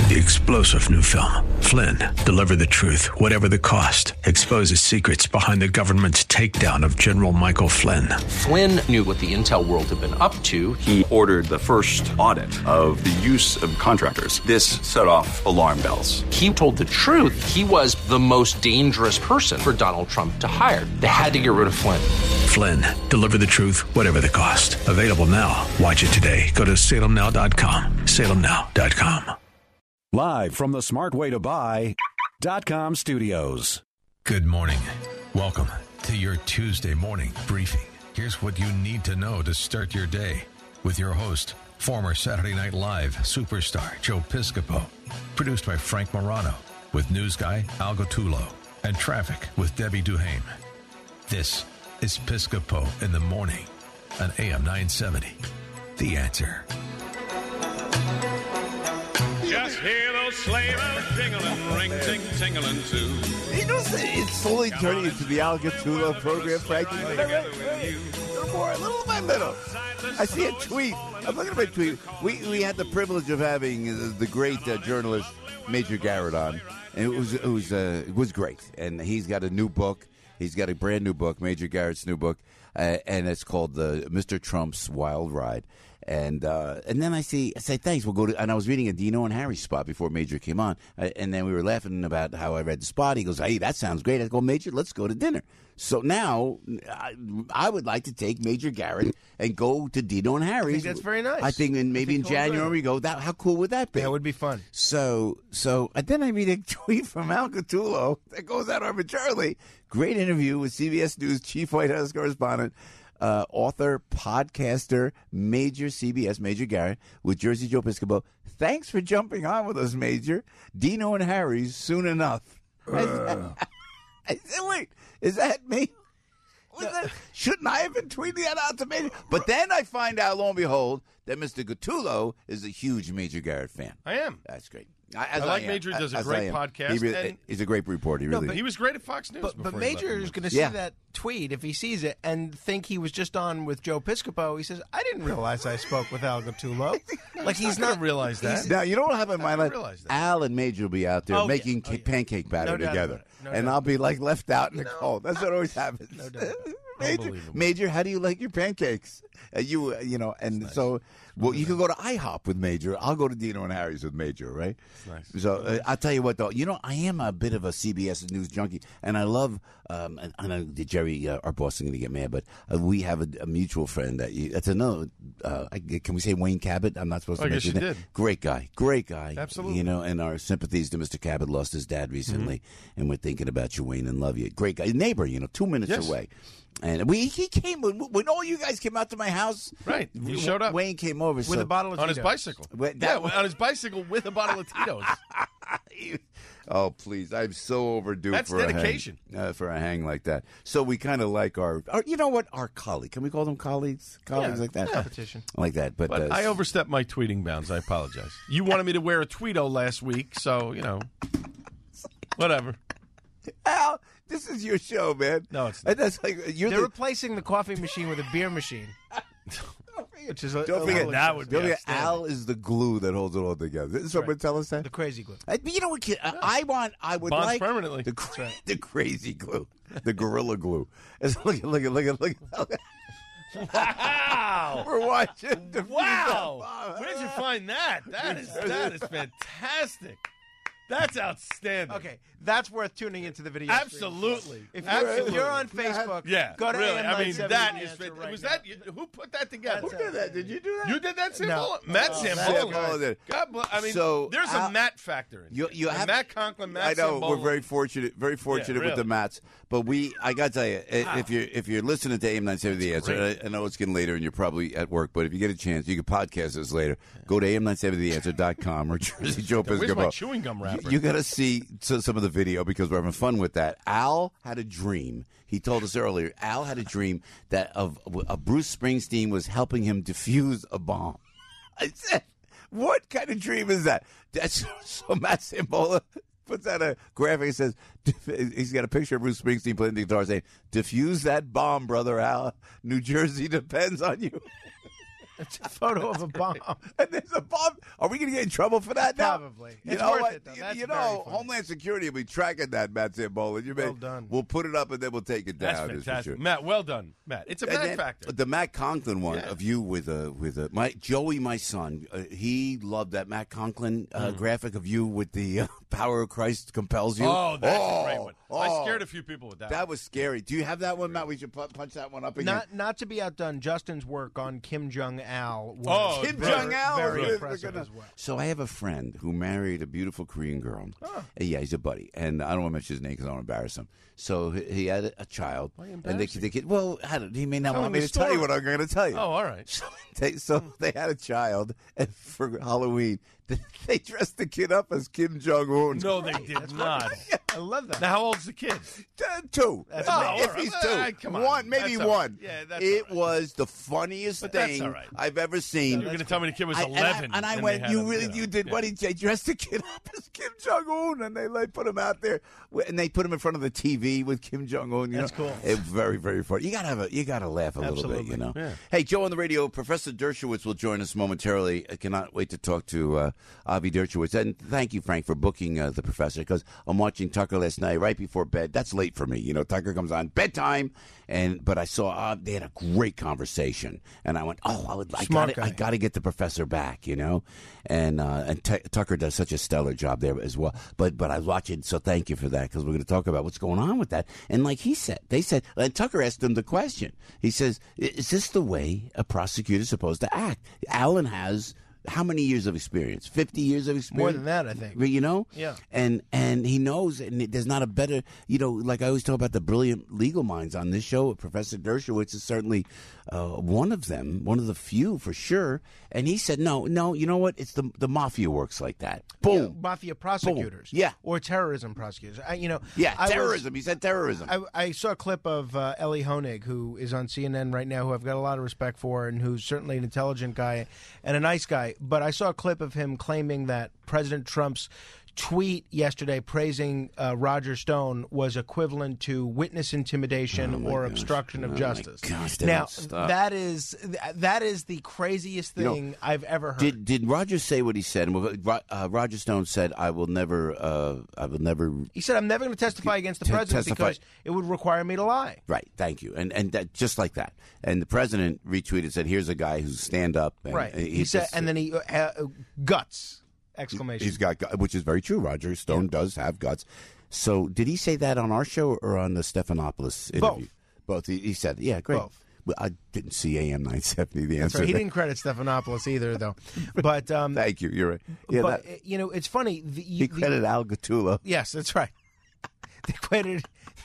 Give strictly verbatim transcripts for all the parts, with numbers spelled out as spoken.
The explosive new film, Flynn, deliver the truth, whatever the cost, exposes secrets behind the government's takedown of General Michael Flynn. Flynn knew what the intel world had been up to. He ordered the first audit of the use of contractors. This set off alarm bells. He told the truth. He was the most dangerous person for Donald Trump to hire. They had to get rid of Flynn. Flynn, deliver the truth, whatever the cost. Available now. Watch it today. Go to salem now dot com. salem now dot com. Live from the smart way to buy dot com studios. Good morning. Welcome to your Tuesday morning briefing. Here's what you need to know to start your day with your host, former Saturday Night Live superstar Joe Piscopo. Produced by Frank Morano with news guy Al Gattullo and traffic with Debbie Duhame. This is Piscopo in the morning on A M nine seventy. The Answer. Just hear those sleigh bells jingling, ring, ting, tingling too. You know, it's slowly turning into the Al Gattullo program, Frankie. A little more, a little in my middle. I see a tweet. I'm looking at my tweet. We we had the privilege of having the great uh, journalist Major Garrett on, and it was it was uh, it was great. And he's got a new book. He's got a brand new book, Major Garrett's new book, uh, and it's called the Mister Trump's Wild Ride. And uh, and then I see, I say, thanks, we'll go to, and I was reading a Dino and Harry spot before Major came on, uh, and then we were laughing about how I read the spot. He goes, hey, that sounds great. I go, Major, let's go to dinner. So now I, I would like to take Major Garrett and go to Dino and Harry's. I think that's very nice. I think in, maybe think in January we go, that, how cool would that be? That would be fun. So, so and then I read a tweet from Al Gattullo that goes out arbitrarily. Great interview with C B S News chief White House correspondent, Uh, author, podcaster, Major C B S, Major Garrett, with Jersey Joe Piscopo. Thanks for jumping on with us, Major. Dino and Harry's soon enough. Uh. I said, wait, is that me? Was that, shouldn't I have been tweeting that out to Major? But then I find out, lo and behold, that Mister Gattullo is a huge Major Garrett fan. I am. That's great. I, I like I Major does a great podcast. He really, and, he's a great reporter. He, no, really but he was great at Fox News. But, but Major is going to see yeah. that tweet if he sees it and think he was just on with Joe Piscopo. He says, "I didn't realize I spoke with Al Gattullo." Like he's not, not realize that. Now you don't have in mind. Like, realize that. Al and Major will be out there oh, making yeah. oh, yeah. pancake batter no together, no and doubt. I'll be like left out in the no. cold. That's what always happens. No doubt. Major, Major, how do you like your pancakes? Uh, you, uh, you know, and nice. so well, you can go to IHOP with Major. I'll go to Dino and Harry's with Major, right? Nice. So uh, I'll tell you what, though. You know, I am a bit of a C B S News junkie, and I love. Um, and I know Jerry, uh, our boss, is going to get mad, but uh, we have a, a mutual friend that you, that's another. Uh, I, can we say Wayne Cabot? I'm not supposed oh, to I mention guess that. You did. Great guy, great guy. Absolutely. You know, and our sympathies to Mister Cabot. Lost his dad recently, mm-hmm. and we're thinking about you, Wayne, and love you. Great guy, neighbor. You know, two minutes yes. away. And we he came when, when all you guys came out to my house. Right, he showed up. Wayne came over with so, a bottle of on Tito's. his bicycle. That, yeah, on his bicycle with a bottle of Tito's. Oh please! I'm so overdue That's for dedication. a hang, uh, for a hang like that. So we kind of like our, our, you know what, our colleague. Can we call them colleagues? Colleagues yeah, like that. Competition like that. But, but uh, I overstepped my tweeting bounds. I apologize. You wanted me to wear a Tweedo last week, so you know, whatever. Al, this is your show, man. No, it's not. And that's like you're They're the, replacing the coffee machine with a beer machine. Which is a, don't a forget that would be don't forget, Al is the glue that holds it all together. Didn't someone right. tell us that? The crazy glue. I, you know what? Kid, I, I want. I would Bonds like permanently. the cra- the crazy glue, the gorilla glue. It's, look at look at look at look at. Wow! We're watching. The Wow! Where'd you find that? That is that is fantastic. That's outstanding. Okay, that's worth tuning into the video. Absolutely. If you're, Absolutely. if you're on Facebook, yeah, go to really. A M I mean, nine seventy that is. Answer right was now. that you, who put that together? Who did that? Did you do that? You did that, Sam No. Bola? Matt Oh, Sam Sam Bola. Bola did. God bless. I mean, So, there's Al- a Matt factor in You, you And have Matt Conklin, Matt I know Sambola. we're very fortunate, very fortunate really. with the Mats. But we, I got to tell you, i if you're if you're listening to A M nine seventy The Answer, great. I, I know it's getting later and you're probably at work, but if you get a chance, you can podcast this later. Go to A M nine seventy the answer dot com or Jersey Joe Where's my Piscopo. chewing gum wrapper? You, you got to see so, some of the video because we're having fun with that. Al had a dream. He told us earlier. Al had a dream that of, of Bruce Springsteen was helping him defuse a bomb. I said, "What kind of dream is that?" That's so Matt Sambola puts out a graphic and says, he's got a picture of Bruce Springsteen playing the guitar saying, "Defuse that bomb, brother Al. New Jersey depends on you." It's a photo of a bomb. And there's a bomb. Are we going to get in trouble for that now? Probably. You It's know worth what? it, though. You- That's you very know, funny. Homeland Security will be tracking that, Matt Zambola. You Well may- done. We'll put it up and then we'll take it That's down. is for fantastic. sure. Matt, well done. Matt, it's a And Matt then factor. The Matt Conklin one Yeah. of you with a with a my Joey, my son, uh, he loved that Matt Conklin uh, graphic of you with the uh, power of Christ compels you. Oh, that's Oh, a great one. oh. I scared a few people with that. That was scary. Do you have that one, Matt? We should pu- punch that one up again. Not not to be outdone, Justin's work on Kim Jong Al was Oh, Kim very, Jong Il. very We're impressive gonna- as well. So I have a friend who married a beautiful Korean girl. Uh, Yeah, he's a buddy, and I don't want to mention his name because I don't want to embarrass him. So he, he had a, a child, and they, they kid. Well, how did, he may not Tell want him me the to tell you story. what I'm going to tell you. Oh, all right. So they, so they had a child, and for Halloween, they dressed the kid up as Kim Jong Un. No, they did not. I love that. Now, how old's the kid? Uh, two. That's Uh, amazing. if all right. he's two. Ah, come on. One, maybe That's all right. one. Yeah, that's it all right. was the funniest But that's thing all right. I've ever seen. You're going to tell me the kid was I- and I- eleven. and I, and went, they had you him, really, know, you did. yeah. What did they dressed the kid up as Kim Jong Un, and they like put him out there, and they put him in front of the T V with Kim Jong Un. You That's know? cool. It was very, very funny. You gotta have a, you gotta laugh a little bit, Absolutely. you know. Yeah. Hey, Joe on the radio. Professor Dershowitz will join us momentarily. I cannot wait to talk to uh, Avi Dershowitz, and thank you, Frank, for booking uh, the professor because I'm watching Tucker last night right before bed. That's late for me, you know. Tucker comes on bedtime, and but I saw uh, they had a great conversation, and I went, oh, I would, I Smart got guy. I got to get the professor back, you know, and uh, and T- Tucker does such a stellar job there as well. But but I was watching, so thank you for that because we're going to talk about what's going on with that. And like he said, they said, and Tucker asked him the question. He says, "Is this the way a prosecutor is supposed to act?" Alan has. How many years of experience? Fifty years of experience. More than that, I think. You know. Yeah. And and he knows, and there's not a better. You know, like I always talk about the brilliant legal minds on this show. Professor Dershowitz is certainly uh, one of them, one of the few for sure. And he said, no, no. You know what? It's the the mafia works like that. Boom. Yeah, mafia prosecutors. Yeah. Or terrorism prosecutors. I, you know. Yeah, I was- terrorism. he said terrorism. I, I saw a clip of uh, Ellie Honig, who is on C N N right now, who I've got a lot of respect for, and who's certainly an intelligent guy and a nice guy. But I saw a clip of him claiming that President Trump's tweet yesterday praising uh, Roger Stone was equivalent to witness intimidation Oh, my or gosh. obstruction of Oh, my justice. gosh, they now don't stop. that is that is the craziest You know, thing I've ever heard. Did did Roger say what he said? And Ro- Uh, Roger Stone said, "I will never, uh, I will never." he said, "I'm never going to testify against the Te- president testify. because it would require me to lie." Right. Thank you. And and that, just like that. And the president retweeted, said, "Here's a guy who's stand up." And Right. He, He said, just- and then he uh, uh, guts exclamation. He's got, gu- which is very true. Roger Stone does have guts. So, did he say that on our show or on the Stephanopoulos interview? Both. Both. He, he said, "Yeah, great." Both. Well, I didn't see A M nine seventy. The answer. So he there. didn't credit Stephanopoulos either, though. But um, Thank you. You're right. Yeah, but that- uh, you know, it's funny. The, he the- credited Al Gattulo. Yes, that's right. They credited.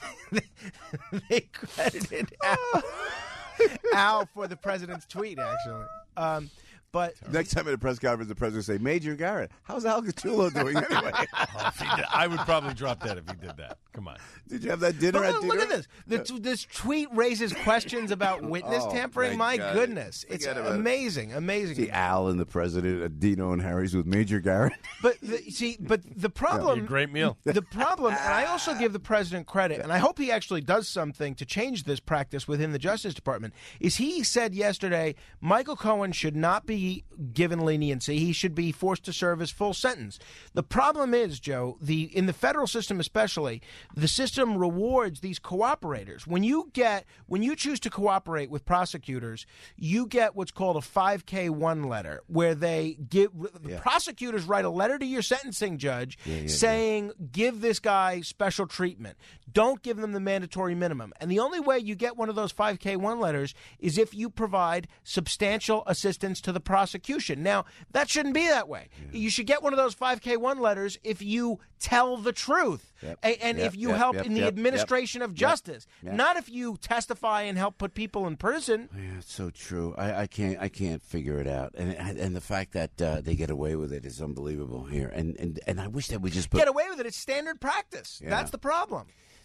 They credited Al, Al for the president's tweet, actually. Um, but Next time at a press conference, the president will say, "Major Garrett, how's Al Gattulo doing anyway?" Oh, if he did- I would probably drop that if he did that. Come on. Did you have that dinner But at look, dinner? look at this. The, t- this tweet raises questions about witness Oh, tampering. thank My God. goodness. It's Forget about it. amazing. Amazing. See Al and the president, uh, Dino and Harry's with Major Garrett. But the, see, but the problem, Be a great meal. the problem, and I also give the president credit, and I hope he actually does something to change this practice within the Justice Department. Is he said yesterday, Michael Cohen should not be given leniency; he should be forced to serve his full sentence. The problem is, Joe, the in the federal system especially, the system rewards these cooperators. When you get when you choose to cooperate with prosecutors, you get what's called a five K one letter, where they give Yeah. prosecutors write a letter to your sentencing judge yeah, saying, give this guy special treatment. Don't give them the mandatory minimum. And the only way you get one of those five K one letters is if you provide substantial assistance to the prosecution. Now, that shouldn't be that way. You should get one of those five K one letters if you tell the truth Yep. a- and Yep, if you yep, help yep, in the yep, administration yep, of justice. yep. Not if you testify and help put people in prison. Yeah, it's so true. I, I can't I can't figure it out, and and the fact that uh, they get away with it is unbelievable here. And and, and I wish that we just put Get away with it. It's standard practice. Yeah. That's the problem.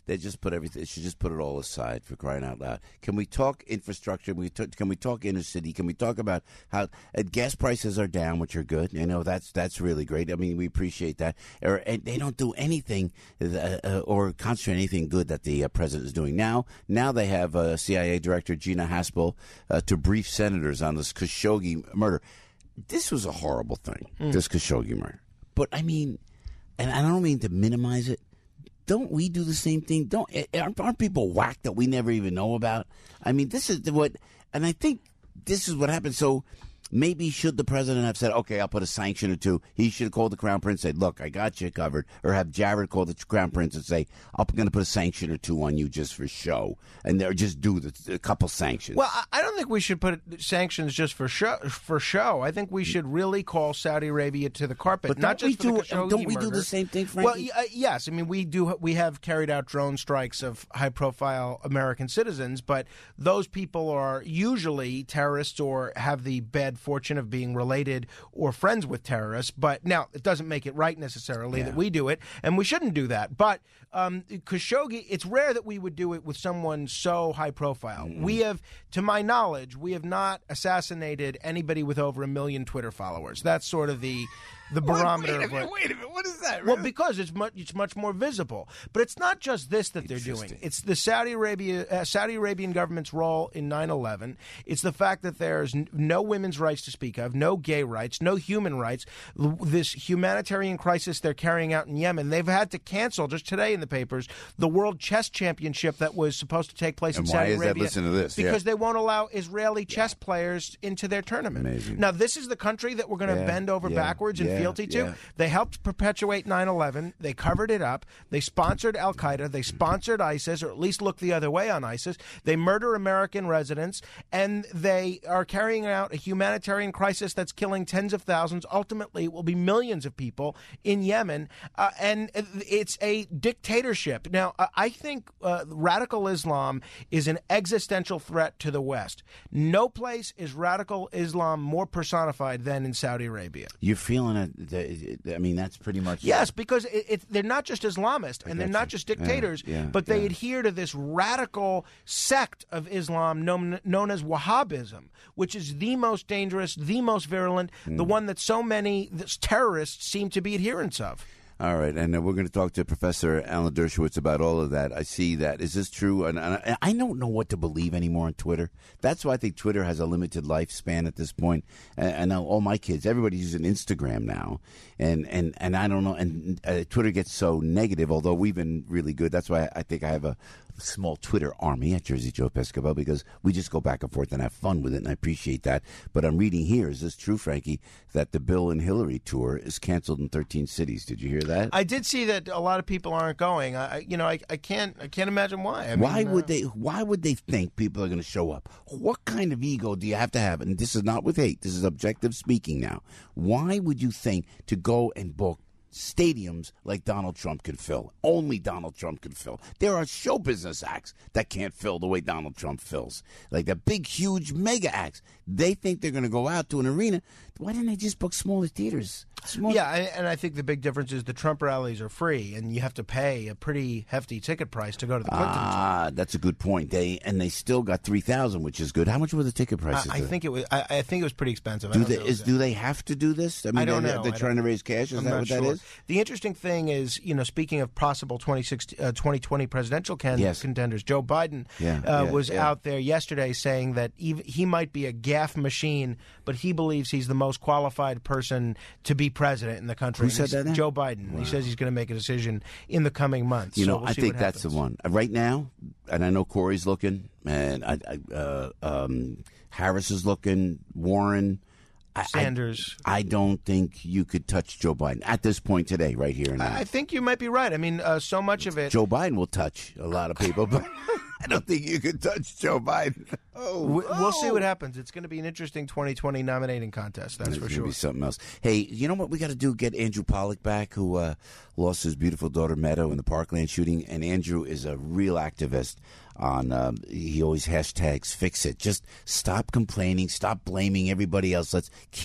they just put everything. They should just put it all aside, for crying out loud. Can we talk infrastructure? Can we, t- can we talk inner city? Can we talk about how uh, gas prices are down, which are good? You know, that's that's really great. I mean, we appreciate that. Or, and they don't do anything uh, uh, or concentrate on anything good that the uh, president is doing. Now, now they have uh, C I A Director Gina Haspel uh, to brief senators on this Khashoggi murder. This was a horrible thing, mm. this Khashoggi murder. But, I mean, and I don't mean to minimize it, don't we do the same thing? Don't aren't, aren't people whacked that we never even know about? I mean, this is what, and I think this is what happened. So maybe should the president have said, okay, I'll put a sanction or two? He should have called the crown prince and said, look, I got you covered. Or have Jared call the crown prince and say, I'm going to put a sanction or two on you just for show. And they're just do the, a couple sanctions. Well, I don't think we should put sanctions just for show. For show. I think we should really call Saudi Arabia to the carpet. But not just we for do, the Khashoggi Don't we murder. do the same thing, Frankie? Well, uh, yes. I mean, we do. We have carried out drone strikes of high-profile American citizens, but those people are usually terrorists or have the bad fortune of being related or friends with terrorists. But now it doesn't make it right necessarily yeah. that we do it, and we shouldn't do that. But um, Khashoggi, it's rare that we would do it with someone so high profile. Mm-hmm. We have, to my knowledge, we have not assassinated anybody with over a million Twitter followers. That's sort of the the barometer. Wait, wait a of minute, what, wait a minute. What is that? Well, because it's much it's much more visible. But it's not just this that they're doing. It's the Saudi Arabia uh, Saudi Arabian government's role in nine eleven. It's the fact that there's n- no women's rights to speak of, no gay rights, no human rights. L- this humanitarian crisis they're carrying out in Yemen. They've had to cancel just today in the papers the World Chess Championship that was supposed to take place and in Saudi why is Arabia. That? Listen to this. Because yeah. they won't allow Israeli chess players into their tournament. Amazing. Now, this is the country that we're going to yeah. bend over yeah. backwards and yeah. fealty to. Yeah. They helped perpetuate nine eleven. They covered it up. They sponsored al-Qaeda. They sponsored ISIS, or at least looked the other way on ISIS. They murder American residents, and they are carrying out a humanitarian crisis that's killing tens of thousands. Ultimately, it will be millions of people in Yemen, uh, and it's a dictatorship. Now, I think uh, radical Islam is an existential threat to the West. No place is radical Islam more personified than in Saudi Arabia. You're feeling it. I mean, that's pretty much yes, because it, it, they're not just Islamist and they're not you. just dictators, yeah, yeah, but they yeah. adhere to this radical sect of Islam known, known as Wahhabism, which is the most dangerous, the most virulent, mm. the one that so many terrorists seem to be adherents of. All right, and uh, we're going to talk to Professor Alan Dershowitz about all of that. I see that. Is this true? And, and I, I don't know what to believe anymore on Twitter. That's why I think Twitter has a limited lifespan at this point. And, and now all my kids, everybody's using Instagram now. And, and, and I don't know. And uh, Twitter gets so negative, although we've been really good. That's why I think I have a small Twitter army at Jersey Joe Piscopo, because we just go back and forth and have fun with it, and I appreciate that. But I'm reading here, is this true, Frankie, that the Bill and Hillary tour is canceled in thirteen cities? Did you hear that? I did see that a lot of people aren't going. I, you know, I, I can't, I can't imagine why. I why mean, would uh, they? Why would they think people are going to show up? What kind of ego do you have to have? And this is not with hate. This is objective speaking now. Why would you think to go and book stadiums like Donald Trump can fill? Only Donald Trump can fill. There are show business acts that can't fill the way Donald Trump fills. Like the big, huge mega acts. They think they're going to go out to an arena. Why didn't they just book smaller theaters? Smaller- yeah, and I think the big difference is the Trump rallies are free, and you have to pay a pretty hefty ticket price to go to the Clinton. Ah, that's a good point. They and they still got three thousand, which is good. How much were the ticket prices? I, I think it was. I, I think it was pretty expensive. Do I they don't know is do they have to do this? I mean, I don't they, know. They're I trying don't- to raise cash. Is I'm that not what sure. that is? The interesting thing is, you know, speaking of possible twenty twenty presidential can- Yes. contenders, Joe Biden Yeah, uh, yeah, was yeah. out there yesterday saying that even, he might be a gaffe machine, but he believes he's the most qualified person to be president in the country. Who And said he's- that now? Joe Biden. Wow. He says he's going to make a decision in the coming months. You So know, we'll I see think what that's the happens. one right now. And I know Corey's looking, and I, I, uh, um, Harris is looking. Warren. I- Sanders. I, I don't think you could touch Joe Biden at this point today, right here and now. I think you might be right. I mean, uh, so much of it. Joe Biden will touch a lot of people, but I don't think you could touch Joe Biden. Oh, we- we'll see oh. what happens. It's going to be an interesting twenty twenty nominating contest. That's It's for gonna sure. be something else. Hey, you know what we got to do? Get Andrew Pollack back, who uh, lost his beautiful daughter Meadow in the Parkland shooting. And Andrew is a real activist. On um, he always hashtags fix it. Just stop complaining. Stop blaming everybody else. Let's keep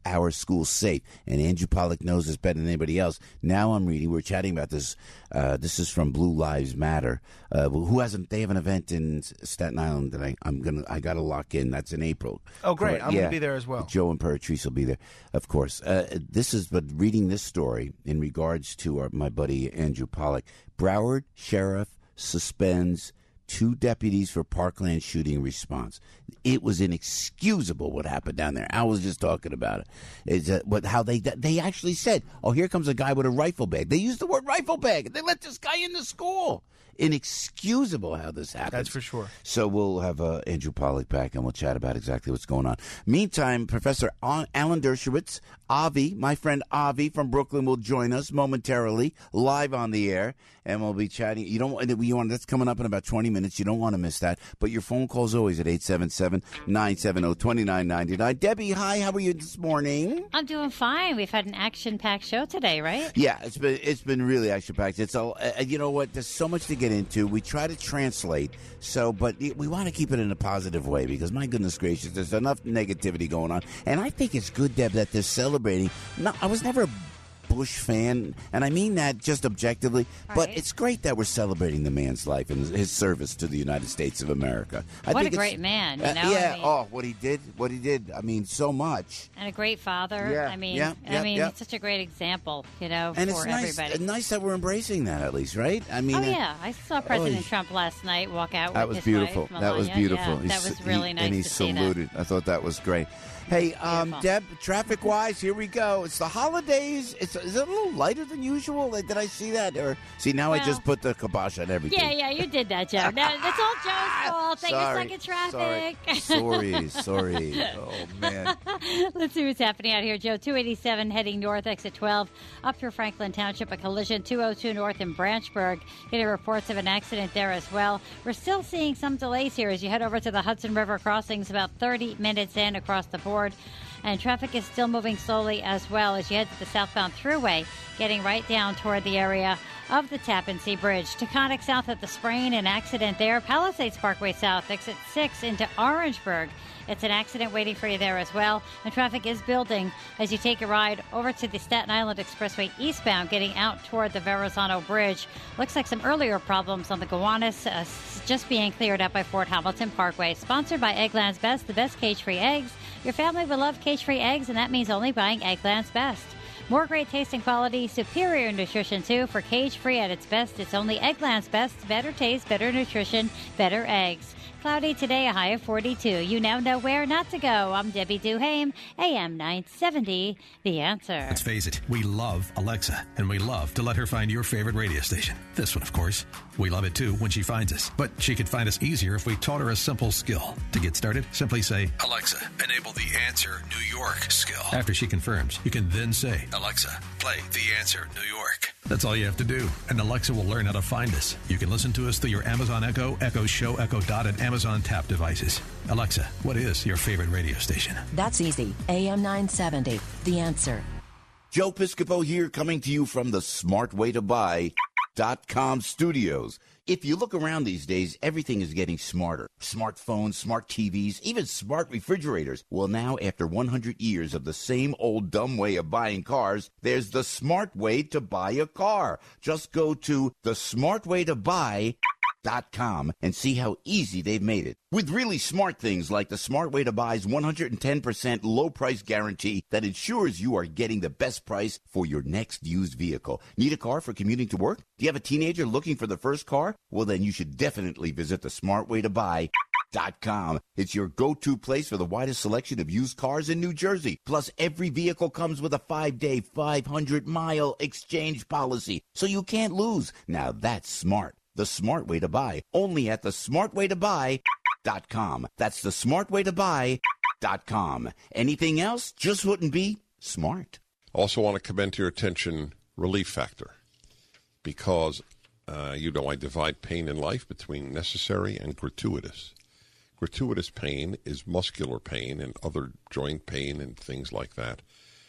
our schools safe. And Andrew Pollack knows this better than anybody else. Now I'm reading, we're chatting about this. Uh, this is from Blue Lives Matter. Uh, who hasn't, they have an event in Staten Island that I, I'm going to, I got to lock in. That's in April. Oh, great. Correct? I'm yeah. going to be there as well. Joe and Paratrice will be there, of course. Uh, this is, but reading this story in regards to our, my buddy Andrew Pollack, Broward Sheriff suspends two deputies for Parkland shooting response. It was inexcusable what happened down there. I was just talking about it. It's, uh, but how they they actually said, oh, here comes a guy with a rifle bag. They used the word rifle bag. They let this guy into school. Inexcusable how this happens. That's for sure. So we'll have uh, Andrew Pollack back, and we'll chat about exactly what's going on. Meantime, Professor Alan Dershowitz, Avi, my friend Avi from Brooklyn, will join us momentarily, live on the air, and we'll be chatting. You don't you want that's coming up in about twenty minutes. You don't want to miss that. But your phone call's always at eight seven seven, nine seven zero, two nine nine nine. Debbie, hi. How are you this morning? I'm doing fine. We've had an action-packed show today, right? Yeah, it's been it's been really action-packed. It's all uh, you know what. There's so much to get into. We try to translate, so but we want to keep it in a positive way because my goodness gracious, there's enough negativity going on, and I think it's good, Deb, that they're celebrating. No, I was never a Bush fan, and I mean that just objectively, right. But it's great that we're celebrating the man's life and his service to the United States of America. I what think a great man, you uh, know? Yeah, I mean, oh, what he did, what he did, I mean, so much. And a great father. Yeah, I mean, yeah, yeah, I mean, yeah. it's such a great example, you know, And for it's nice, everybody. nice that we're embracing that at least, right? I mean, oh, uh, yeah. I saw President oh, Trump last night walk out That with was his beautiful. wife, That was Melania. beautiful. Yeah, He that was s- really he, nice and he to see that. saluted. I thought that was great. Hey, um, Beautiful. Deb, traffic-wise, here we go. It's the holidays. It's is it a little lighter than usual? Did I see that? Or see now I Well, just put the kibosh on everything. Yeah, yeah, you did that, Joe. No, that's all Joe's fault. Take Sorry, a second traffic. Sorry, sorry. Oh man. Let's see what's happening out here, Joe. two eighty-seven heading north, exit twelve, up through Franklin Township. A collision, two oh two north in Branchburg. Getting reports of an accident there as well. We're still seeing some delays here as you head over to the Hudson River crossings, about thirty minutes in across the board. And traffic is still moving slowly as well as you head to the southbound thruway, getting right down toward the area of the Tappan Zee Bridge. Taconic south at the Sprain, an accident there. Palisades Parkway south, exit six into Orangeburg. It's an accident waiting for you there as well. And traffic is building as you take a ride over to the Staten Island Expressway eastbound, getting out toward the Verrazano Bridge. Looks like some earlier problems on the Gowanus uh, just being cleared up by Fort Hamilton Parkway. Sponsored by Eggland's Best, the best cage-free eggs. Your family will love cage-free eggs, and that means only buying Eggland's Best. More great taste and quality, superior nutrition, too. For cage-free at its best, it's only Eggland's Best. Better taste, better nutrition, better eggs. Cloudy today, a high of forty-two. You now know where not to go. I'm Debbie Duhame, A M nine seventy, The Answer. Let's face it, we love Alexa, and we love to let her find your favorite radio station. This one, of course. We love it, too, when she finds us. But she could find us easier if we taught her a simple skill. To get started, simply say, Alexa, enable the Answer New York skill. After she confirms, you can then say, Alexa, play The Answer New York. That's all you have to do, and Alexa will learn how to find us. You can listen to us through your Amazon Echo, Echo Show, Echo Dot, and Amazon Tap devices. Alexa, what is your favorite radio station? That's easy. A M nine seventy, The Answer. Joe Piscopo here, coming to you from the smart way to buy dot com studios. If you look around these days, everything is getting smarter. Smartphones, smart T Vs, even smart refrigerators. Well, now, after one hundred years of the same old dumb way of buying cars, there's the smart way to buy a car. Just go to the smart way to buy dot com and see how easy they've made it. With really smart things like the Smart Way to Buy's one hundred ten percent low price guarantee that ensures you are getting the best price for your next used vehicle. Need a car for commuting to work? Do you have a teenager looking for the first car? Well, then you should definitely visit the Smart Way to Buy dot com. It's your go-to place for the widest selection of used cars in New Jersey. Plus, every vehicle comes with a five-day, five hundred mile exchange policy, so you can't lose. Now that's smart. The Smart Way to Buy, only at the smart way to buy dot com. That's the smart way to buy dot com. Anything else just wouldn't be smart. Also want to commend to your attention Relief Factor, because, uh, you know, I divide pain in life between necessary and gratuitous. Gratuitous pain is muscular pain and other joint pain and things like that.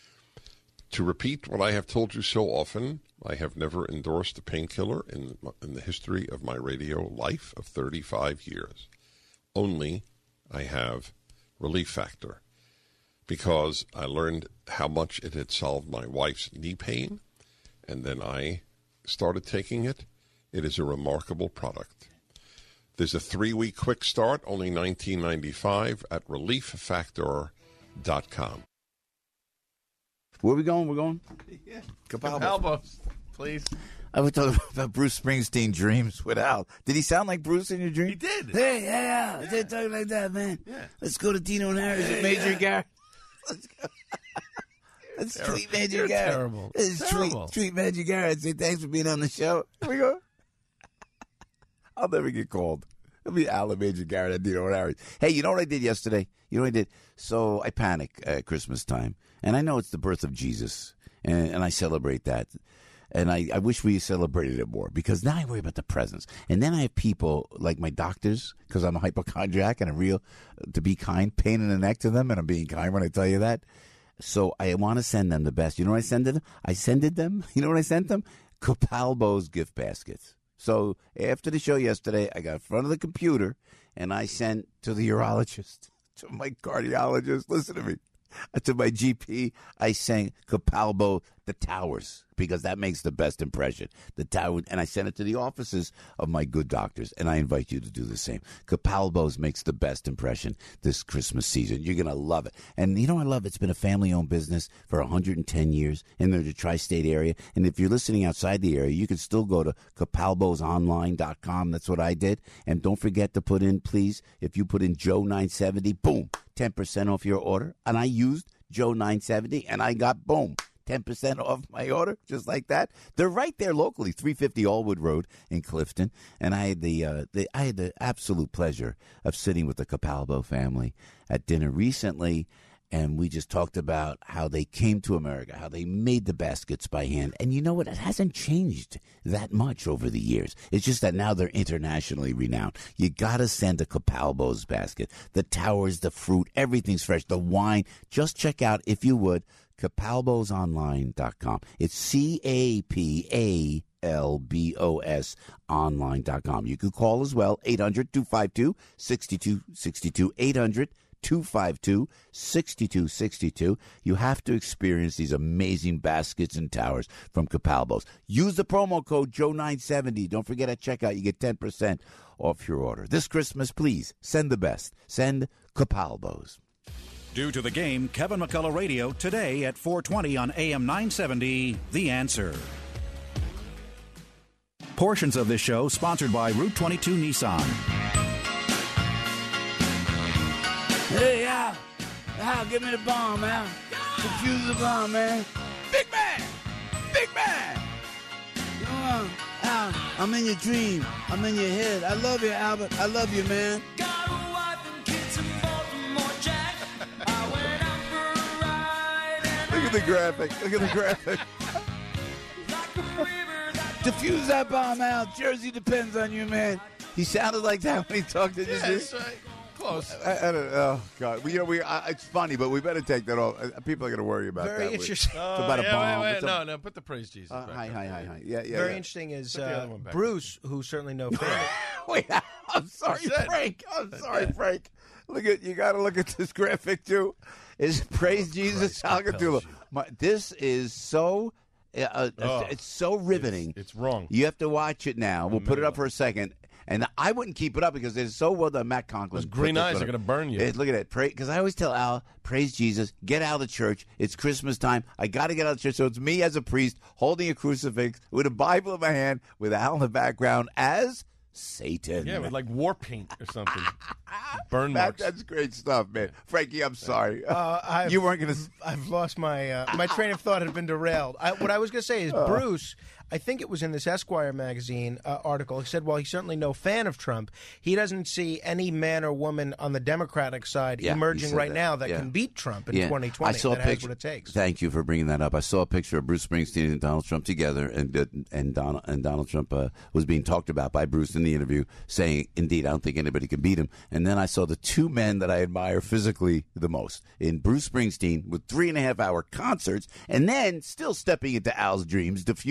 To repeat what I have told you so often, I have never endorsed a painkiller in, in the history of my radio life of thirty-five years. Only I have Relief Factor. because I learned how much it had solved my wife's knee pain, and then I started taking it. It is a remarkable product. There's a three-week quick start, only nineteen ninety-five dollars at relief factor dot com. Where are we going? We're going? Yeah. Capalbo. Capalbo, please. I was talking about Bruce Springsteen dreams with Al. Did he sound like Bruce in your dream? He did. Hey, hey, Al. Yeah. Did talking like that, man. Yeah. Let's go to Dino and Harris at Major Garrett. Let's go. Let's Terrible. tweet Major You're Garrett. terrible. Let's Terrible. tweet, tweet Major Garrett. Say thanks for being on the show. Here we go. I'll never get called. It'll be Al and Major Garrett at Dino and Harris. Hey, you know what I did yesterday? You know what I did? So I panic at Christmas time. And I know it's the birth of Jesus. And, and I celebrate that. And I, I wish we celebrated it more, because now I worry about the presents. And then I have people like my doctors, because I'm a hypochondriac and I'm real, to be kind, pain in the neck to them, and I'm being kind when I tell you that. So I want to send them the best. You know what I sent them? I sended them, you know what I sent them? Capalbo's gift baskets. So after the show yesterday, I got in front of the computer, and I sent to the urologist, to my cardiologist, listen to me, to my G P, I sang Capalbo, the Towers, because that makes the best impression. The tower, and I sent it to the offices of my good doctors, and I invite you to do the same. Capalbo's makes the best impression this Christmas season. You're going to love it. And you know, I love it. It's been a family-owned business for one hundred ten years in the tri-state area. And if you're listening outside the area, you can still go to capalbos online dot com. That's what I did. And don't forget to put in, please, if you put in Joe nine seventy, boom, ten percent off your order. And I used Joe nine seventy, and I got, boom, ten percent off my order, just like that. They're right there locally, three fifty Allwood Road in Clifton. And I had the, uh, the I had the absolute pleasure of sitting with the Capalbo family at dinner recently, and we just talked about how they came to America, how they made the baskets by hand. And you know what? It hasn't changed that much over the years. It's just that now they're internationally renowned. You got to send a Capalbo's basket. The towers, the fruit, everything's fresh. The wine. Just check out, if you would, capalbos online dot com. It's C A P A L B O S online dot com. You can call as well, eight hundred, two five two, six two six two, eight hundred, two five two, six two six two. You have to experience these amazing baskets and towers from Capalbo's. Use the promo code Joe nine seventy. Don't forget at checkout, you get ten percent off your order. This Christmas, please, send the best. Send Capalbo's. Due to the game, Kevin McCullough Radio today at four twenty on A M nine seventy, The Answer. Portions of this show sponsored by Route twenty-two Nissan. Hey, Al. Al, give me the bomb, Al. Defuse the bomb, man. Big man! Big man! Come on, Al. I'm in your dream. I'm in your head. I love you, Albert. I love you, man. Look at the graphic. Look at the graphic. Defuse that bomb, Al. Jersey depends on you, man. He sounded like that when he talked to yeah, this. right. Close. I, I don't, oh God! We, you know, we. I, it's funny, but we better take that off. Uh, People are going to worry about Very that. interesting. It's Oh, about yeah, a bomb. Wait, wait, It's a- no, no, put the praise Jesus. Uh, back hi, up. hi, hi, hi. Yeah, yeah. Very yeah. interesting is Put the other uh, one back. Bruce, who's certainly no fan. Wait, I'm sorry, That's it. Frank. I'm sorry, Frank. Look at you. Got to look at this graphic too. Is praise Jesus Salgatula. My, this is so. Uh, uh, Oh, it's so riveting. It's, it's wrong. You have to watch it now. We'll put it up for a second. And I wouldn't keep it up because it's so well done. Matt Conklin. Those green put this eyes on are it. going to burn you. It- look at it. Because I always tell Al, praise Jesus, get out of the church. It's Christmas time. I got to get out of the church. So it's me as a priest holding a crucifix with a Bible in my hand with Al in the background as Satan. Yeah, with like war paint or something. Burn Matt, marks. that's great stuff, man. Frankie, I'm sorry. Uh, I've, you weren't going to. I've lost my uh, my train of thought had been derailed. I, what I was going to say is Uh. Bruce. I think it was in this Esquire magazine uh, article. He said, "Well, he's certainly no fan of Trump. He doesn't see any man or woman on the Democratic side Yeah, he emerging said right that. now that Yeah. can beat Trump in Yeah. twenty twenty. I saw that a has picture. what it takes." Thank you for bringing that up. I saw a picture of Bruce Springsteen and Donald Trump together, and uh, and Donald and Donald Trump uh, was being talked about by Bruce in the interview, saying, "Indeed, I don't think anybody can beat him." And then I saw the two men that I admire physically the most in Bruce Springsteen with three and a half hour concerts, and then still stepping into Al's dreams, diffusing bombs.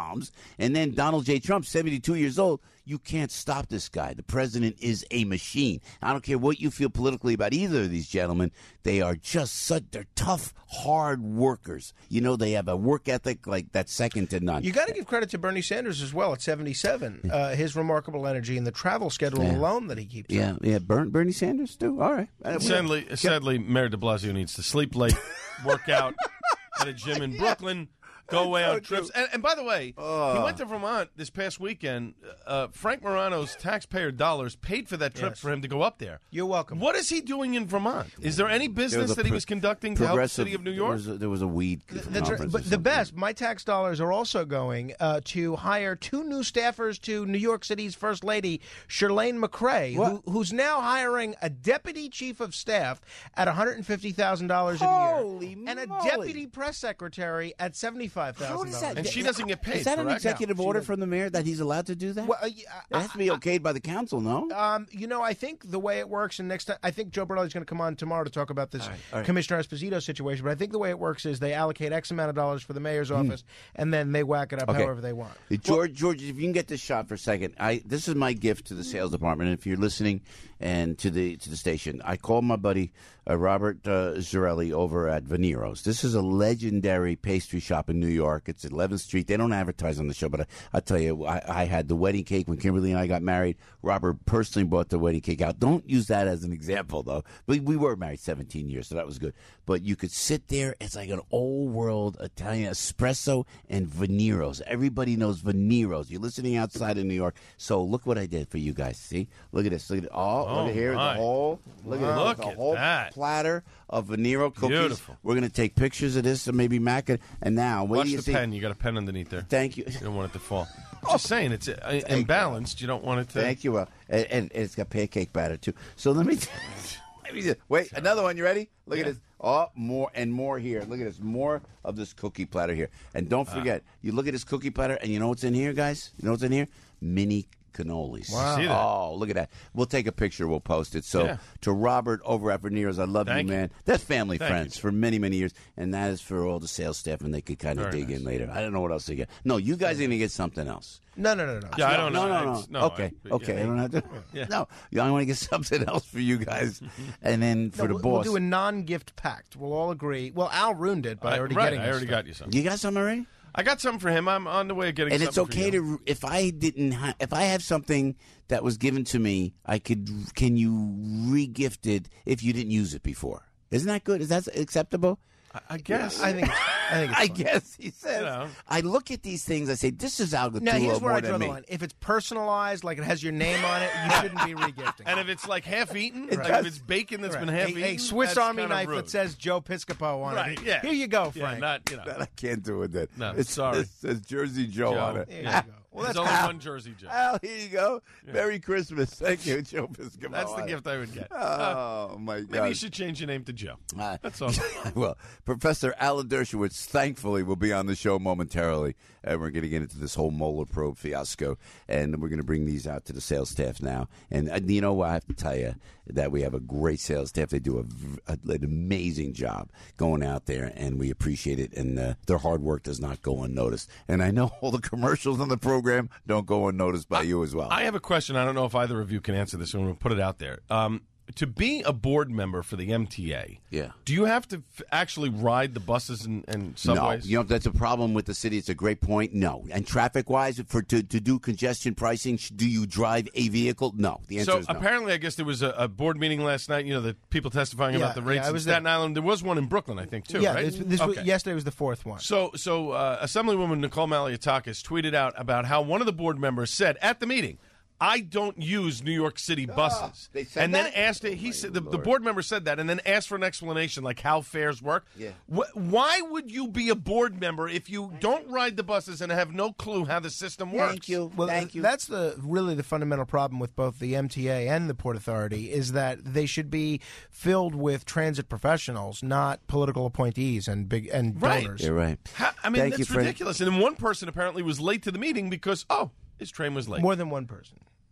bombs. And then Donald J. Trump, seventy-two years old. You can't stop this guy. The president is a machine. I don't care what you feel politically about either of these gentlemen. They are just such, they're tough, hard workers. You know, they have a work ethic like that's second to none. You got to give credit to Bernie Sanders as well at seventy-seven. Uh, his remarkable energy and the travel schedule Yeah. alone that he keeps. Yeah, up. yeah. Bern, Bernie Sanders too. All right. Uh, Sadly, sadly, Mayor de Blasio needs to sleep late, work out at a gym in Brooklyn, go away so on trips. And, and by the way, Oh. he went to Vermont this past weekend. Uh, Frank Morano's taxpayer dollars paid for that trip Yes. for him to go up there. You're welcome. What is he doing in Vermont? Is there any There business was a that he pro- was conducting to help the progressive- city of New There York? was a, there was a weed That's conference right. or But the something. best, my tax dollars are also going uh, to hire two new staffers to New York City's First Lady, Shirlane McRae, who, who's now hiring a deputy chief of staff at one hundred fifty thousand dollars a Holy year and a moly. deputy press secretary at seventy-five thousand dollars. How does that- And she doesn't get paid, Is that an correct? executive No, she order doesn't. from the mayor that he's allowed to do that? Well, uh, yeah, it has to be okayed by the council, no? Um, you know, I think the way it works, and next time, I think Joe Borelli's going to come on tomorrow to talk about this all right. Commissioner Esposito situation. But I think the way it works is they allocate X amount of dollars for the mayor's Hmm. office, and then they whack it up Okay. however they want. Uh, George, George, if you can get this shot for a second, I this is my gift to the sales department. And if you're listening and to the to the station, I called my buddy uh, Robert uh, Zarelli over at Venero's. This is a legendary pastry shop in New York. It's at eleventh Street. They don't advertise on the show, but I, I'll tell you, I, I had the wedding cake when Kimberly and I got married. Robert personally brought the wedding cake out. Don't use that as an example, though. But we were married seventeen years, so that was good. But you could sit there. It's like an old world Italian espresso and Venero's. Everybody knows Venero's. You're listening outside of New York. So look what I did for you guys. See? Look at this. Look at it. Oh, Oh, look at here. my. The whole, look at, Look it. The at whole that. platter of Venero cookies. Beautiful. We're going to take pictures of this and maybe Mac it. And now, wait Watch till you the see. pen. You got a pen underneath there. Thank you. You don't want it to fall. Just saying, it's uh, imbalanced. You don't want it to. Thank you. Will. And, and it's got pancake batter, too. So let me... Let me just, wait, another one. You ready? Look Yeah. at this. Oh, more and more here. Look at this. More of this cookie platter here. And don't forget, you look at this cookie platter, and you know what's in here, guys? You know what's in here? Mini cannolis. Wow. See that? Oh, look at that. We'll take a picture. We'll post it. So Yeah. to Robert over at Venero's, I love Thank you, you. man. That's family Thank friends you. for many, many years. And that is for all the sales staff, and they could kind of Very dig nice. in later. I don't know what else to get. No, you guys are going to get something else. No, no, no, no. Yeah, I don't no, know. No, no, It's- no. no, okay, I- okay. yeah. I don't have to. Yeah. No, I want to get something else for you guys, and then for No, the we'll, boss. we'll do a non-gift pact. We'll all agree. Well, Al ruined it by I, already right, getting I this already stuff. got you something. You got something already? I got something for him. I'm on the way of getting And it's something okay for you. to if I didn't ha- if I have something that was given to me, I could can you re-gift it if you didn't use it before? Isn't that good? Is that acceptable? I, I guess. I think. I think. It's I fine. guess he says. You know. I look at these things. I say, "This is Al Now, here's Gattullo where more I draw than the me." line. If it's personalized, like it has your name on it, you shouldn't be regifting. And if it's like half eaten, like does. if it's bacon that's Right. been half a, eaten, a Swiss that's Army kinda knife rude. that says Joe Piscopo on Right, it. yeah. Here you go, Yeah, Frank. not you know. That I can't do with that. No, it's, sorry. It says Jersey Joe, Joe. on it. There you go. Well, There's that's only Al. one Jersey Joe. Al, here you go. Merry Christmas. Thank you, Joe Piscopo. That's the on it. gift I would get. Oh my God! Maybe you should change your name to Joe. Uh, That's all. well, Professor Alan Dershowitz, thankfully, will be on the show momentarily, and we're going to get into this whole molar probe fiasco, and we're going to bring these out to the sales staff now. And uh, you know what? I have to tell you that we have a great sales staff. They do a, v- a- an amazing job going out there, and we appreciate it. And uh, their hard work does not go unnoticed. And I know all the commercials on the program don't go unnoticed by you as well. I have a question. I don't know if either of you can answer this, and we'll put it out there. Um, to be a board member for the M T A, Yeah. do you have to f- actually ride the buses and, and subways? No, you know that's a problem with the city. It's a great point. No, and traffic-wise, for to, to do congestion pricing, sh- do you drive a vehicle? No. The answer So is no. apparently, I guess there was a, a board meeting last night. You know, the people testifying Yeah, about the rates yeah, I in was Staten there. Island. There was one in Brooklyn, I think, too. yeah, right? this, this was, Okay. yesterday was the fourth one. So, so uh, Assemblywoman Nicole Maliotakis tweeted out about how one of the board members said at the meeting, "I don't use New York City buses," they said and then that? asked it. He said the, the board member said that, and then asked for an explanation, like how fares work. Yeah. Wh- why would you be a board member if you don't ride the buses and have no clue how the system works? Thank you. Well, Thank you. that's the really the fundamental problem with both the M T A and the Port Authority is that they should be filled with transit professionals, not political appointees and big and Right. donors. You're right. How, I mean, Thank you, that's Frank. ridiculous. And then one person apparently was late to the meeting because oh, his train was late. More than one person.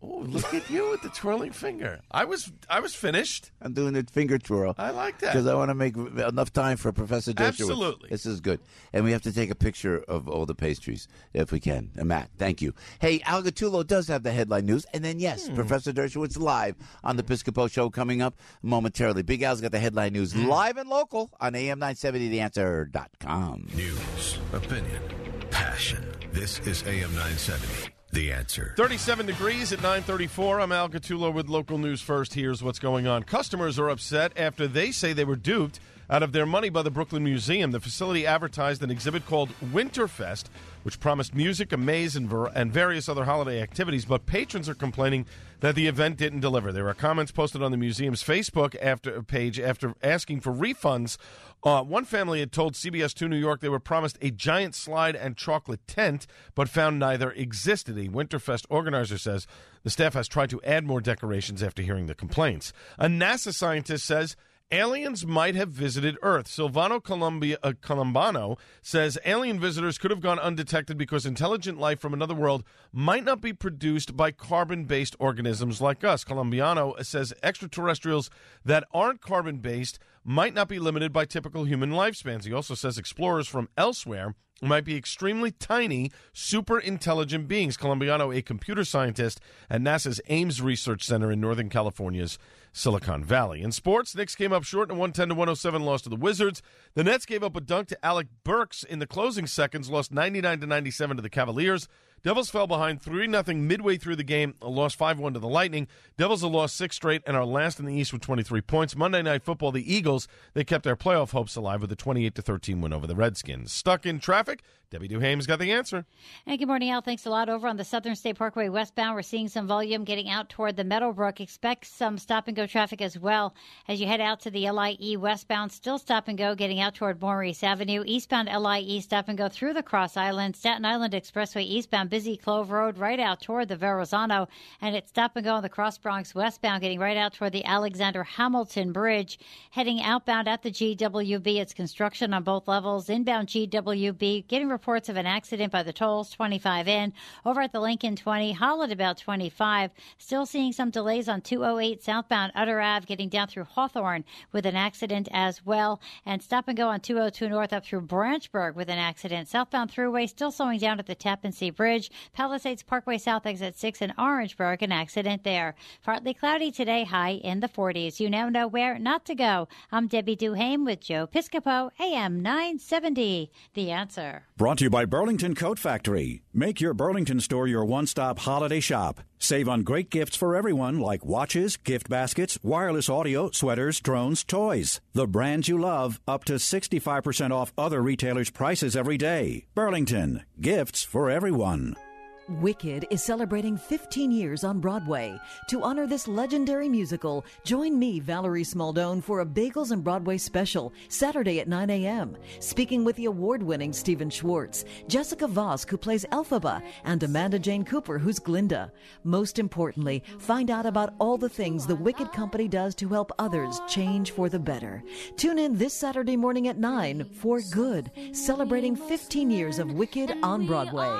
Oh, look at you with the twirling finger. I was I was finished. I'm doing the finger twirl. I like that. Because I want to make enough time for Professor Dershowitz. Absolutely. This is good. And we have to take a picture of all the pastries, if we can. And Matt, thank you. Hey, Al Gattullo does have the headline news. And then, yes, hmm. Professor Dershowitz live on the Piscopo Show coming up momentarily. Big Al's got the headline news hmm. live and local on A M nine seventy the answer dot com. News, opinion, passion. This is A M nine seventy. The Answer. thirty-seven degrees at nine thirty-four. I'm Al Gattullo with local news first. Here's what's going on. Customers are upset after they say they were duped out of their money by the Brooklyn Museum. The facility advertised an exhibit called Winterfest, which promised music, a maze, and, ver- and various other holiday activities, but patrons are complaining that the event didn't deliver. There were comments posted on the museum's Facebook after page after asking for refunds. Uh, one family had told C B S two New York they were promised a giant slide and chocolate tent, but found neither existed. A Winterfest organizer says the staff has tried to add more decorations after hearing the complaints. A NASA scientist says aliens might have visited Earth. Silvano Colombia, uh, Colombano says alien visitors could have gone undetected because intelligent life from another world might not be produced by carbon-based organisms like us. Colombiano says extraterrestrials that aren't carbon-based might not be limited by typical human lifespans. He also says explorers from elsewhere might be extremely tiny, super intelligent beings. Colombiano, a computer scientist at NASA's Ames Research Center in Northern California's Silicon Valley. In sports, Knicks came up short in a one ten to one oh seven loss to the Wizards. The Nets gave up a dunk to Alec Burks in the closing seconds, lost ninety-nine to ninety-seven to the Cavaliers. Devils fell behind three nothing midway through the game, lost five one to the Lightning. Devils have lost six straight and are last in the East with twenty-three points. Monday Night Football, the Eagles, they kept their playoff hopes alive with a twenty-eight to thirteen win over the Redskins. Stuck in traffic? Debbie Duhame's got the answer. And good morning, Al. Thanks a lot. Over on the Southern State Parkway westbound, we're seeing some volume getting out toward the Meadowbrook. Expect some stop-and-go traffic as well as you head out to the L I E westbound. Still stop-and-go getting out toward Maurice Avenue. Eastbound L I E stop-and-go through the Cross Island. Staten Island Expressway eastbound, busy Clove Road right out toward the Verrazano. And it's stop-and-go on the Cross Bronx westbound getting right out toward the Alexander Hamilton Bridge. Heading outbound at the G W B, it's construction on both levels. Inbound G W B, getting reports of an accident by the tolls, twenty-five in. Over at the Lincoln twenty, Holland about twenty-five. Still seeing some delays on two oh eight southbound Utter Ave, getting down through Hawthorne with an accident as well. And stop and go on two oh two north up through Branchburg with an accident. Southbound Thruway still slowing down at the Tappan Sea Bridge. Palisades Parkway South exit six in Orangeburg, an accident there. Partly cloudy today, high in the forties. You now know where not to go. I'm Debbie Duhame with Joe Piscopo, A M nine seventy. The Answer. Brought to you by Burlington Coat Factory. Make your Burlington store your one-stop holiday shop. Save on great gifts for everyone like watches, gift baskets, wireless audio, sweaters, drones, toys. The brands you love, up to sixty-five percent off other retailers' prices every day. Burlington, gifts for everyone. Wicked is celebrating fifteen years on Broadway. To honor this legendary musical, join me, Valerie Smaldone, for a Bagels and Broadway special, Saturday at nine a.m. Speaking with the award-winning Stephen Schwartz, Jessica Vosk, who plays Elphaba, and Amanda Jane Cooper, who's Glinda. Most importantly, find out about all the things the Wicked Company does to help others change for the better. Tune in this Saturday morning at nine for Good, celebrating fifteen years of Wicked on Broadway.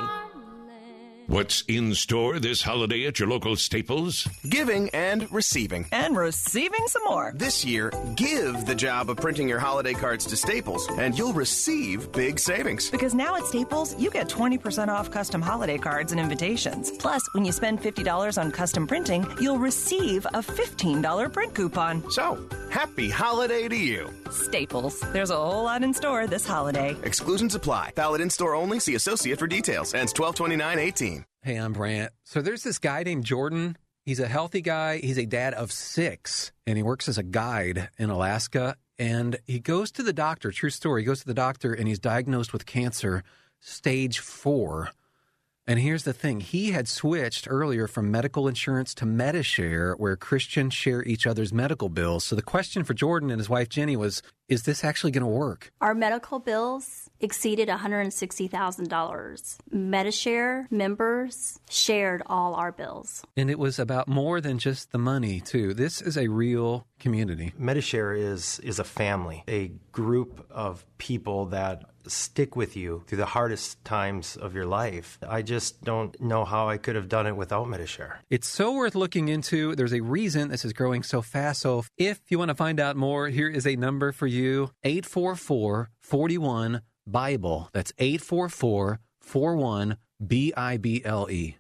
What's in store this holiday at your local Staples? Giving and receiving. And receiving some more. This year, give the job of printing your holiday cards to Staples, and you'll receive big savings. Because now at Staples, you get twenty percent off custom holiday cards and invitations. Plus, when you spend fifty dollars on custom printing, you'll receive a fifteen dollars print coupon. So, happy holiday to you. Staples. There's a whole lot in store this holiday. Exclusions apply. Valid in-store only. See associate for details. Ends twelve twenty-nine eighteen. Hey, I'm Brant. So there's this guy named Jordan. He's a healthy guy. He's a dad of six, and he works as a guide in Alaska. And he goes to the doctor, true story, he goes to the doctor, and he's diagnosed with cancer, stage four. And here's the thing. He had switched earlier from medical insurance to Medishare, where Christians share each other's medical bills. So the question for Jordan and his wife, Jenny, was, is this actually going to work? Our medical bills exceeded one hundred sixty thousand dollars. MediShare members shared all our bills. And it was about more than just the money, too. This is a real community. MediShare is is a family, a group of people that stick with you through the hardest times of your life. I just don't know how I could have done it without MediShare. It's so worth looking into. There's a reason this is growing so fast. So if you want to find out more, here is a number for you, eight four four, four one, BIBLE. That's eight four four, four one, B I B L E.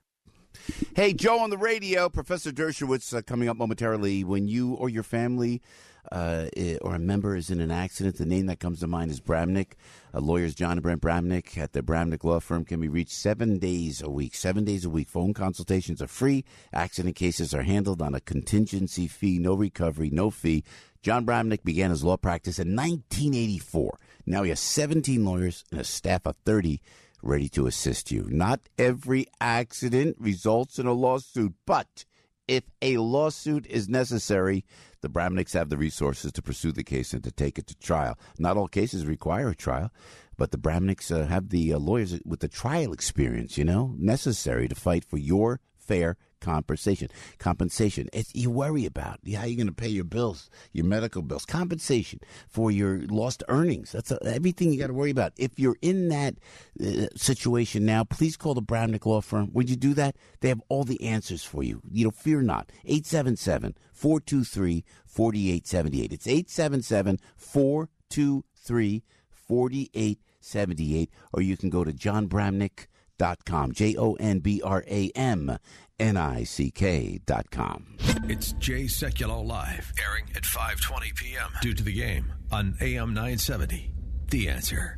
Hey, Joe on the radio, Professor Dershowitz uh, coming up momentarily. When you or your family uh, or a member is in an accident, the name that comes to mind is Bramnick. Uh, lawyers John and Brent Bramnick at the Bramnick Law Firm can be reached seven days a week. Seven days a week. Phone consultations are free. Accident cases are handled on a contingency fee, no recovery, no fee. John Bramnick began his law practice in nineteen eighty-four. Now he has seventeen lawyers and a staff of thirty ready to assist you. Not every accident results in a lawsuit, but if a lawsuit is necessary, the Bramnicks have the resources to pursue the case and to take it to trial. Not all cases require a trial, but the Bramnicks uh, have the uh, lawyers with the trial experience, you know, necessary to fight for your fair compensation. Compensation. It's, you worry about how you're going to pay your bills, your medical bills. Compensation for your lost earnings. That's a, everything you got to worry about. If you're in that uh, situation now, please call the Bramnick Law Firm. When you do that, they have all the answers for you. You know, fear not. eight seven seven, four two three, four eight seven eight. It's eight seven seven, four two three, four eight seven eight. Or you can go to john bramnick dot com. J O N B R A M N I C K dot com. It's Jay Sekulow Live, airing at five twenty p.m. due to the game on A M nine seventy. The Answer.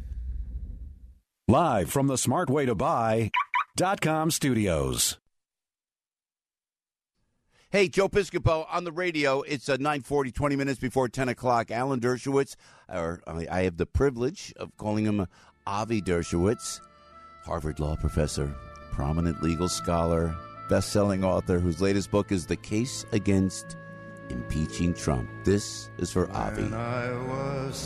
Live from the smart way to buy dot com studios. Hey, Joe Piscopo on the radio. It's uh, nine forty, twenty minutes before ten o'clock. Alan Dershowitz, or I have the privilege of calling him Avi Dershowitz, Harvard Law professor, prominent legal scholar, best-selling author whose latest book is The Case Against Impeaching Trump. This is for Avi. When I was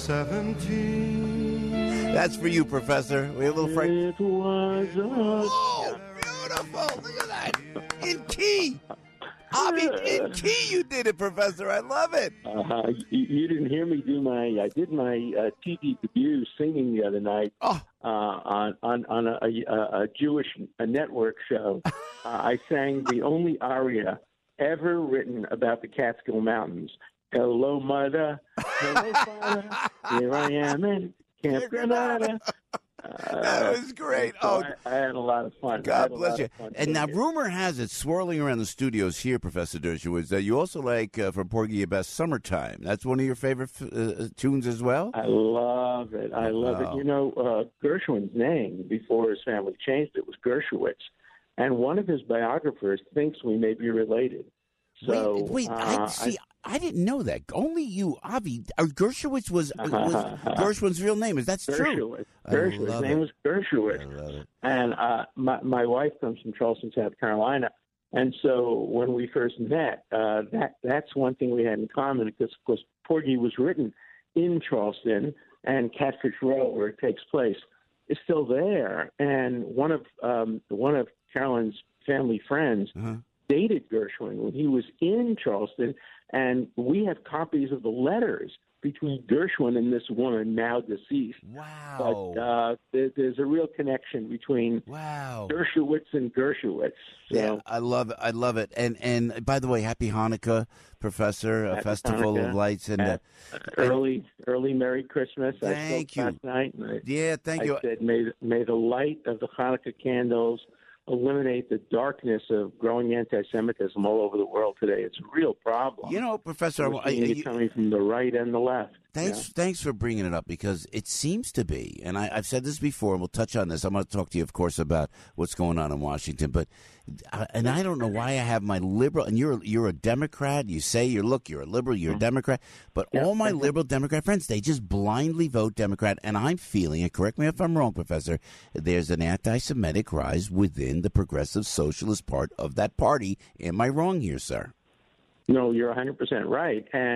seventeen. That's for you, Professor. We have a little Frank. It was a... Oh, beautiful. Look at that. In key. Avi, in key you did it, Professor. I love it. Uh, you, you didn't hear me do my, I did my uh, T V debut singing the other night oh. uh, on, on, on a, a, a Jewish a network show. uh, I sang the only aria ever written about the Catskill Mountains. Hello, mother. Hello, father. Here I am in Camp Granada. Uh, that was great. So Oh, I, I had a lot of fun. God bless you. And now, rumor has it, swirling around the studios here, Professor Dershowitz, that you also like uh, from Porgy and Bess "Summertime." That's one of your favorite uh, tunes as well. I love it. I love Wow. it. You know, uh, Gershwin's name before his family changed it was Gershowitz, and one of his biographers thinks we may be related. So, wait, wait. uh, I, see, I, I didn't know that. Only you, Avi. Uh, Gershowitz was, was Gershwin's real name. Is that true? Gershowitz. Gershowitz. His love name it. was Gershowitz. I love it. And uh, my my wife comes from Charleston, South Carolina, and so when we first met, uh, that that's one thing we had in common because, of course, Porgy was written in Charleston, and Catfish Row, where it takes place, is still there. And one of um, one of Carolyn's family friends Uh-huh. dated Gershwin when he was in Charleston, and we have copies of the letters between Gershwin and this woman, now deceased. Wow. But uh, there, there's a real connection between wow. Dershowitz and Gershowitz. So, Yeah, I love it. I love it. And and by the way, Happy Hanukkah, Professor. A Happy festival Hanukkah. of lights and uh, early, early Merry Christmas. Thank I spoke you. last night. And I, yeah, thank I you. said, may, may the light of the Hanukkah candles eliminate the darkness of growing anti-Semitism all over the world today. It's a real problem. You know, Professor, We're I- seeing I- it coming from the right and the left. Thanks, Yeah. thanks for bringing it up because it seems to be, and I, I've said this before, and we'll touch on this. I'm going to talk to you, of course, about what's going on in Washington, but uh, and I don't know why I have my liberal, and you're you're a Democrat. You say you're look, you're a liberal, you're a Democrat, but all my liberal Democrat friends, they just blindly vote Democrat, and I'm feeling, and correct me if I'm wrong, Professor, there's an anti-Semitic rise within the Progressive Socialist part of that party. Am I wrong here, sir? No, you're one hundred percent right. And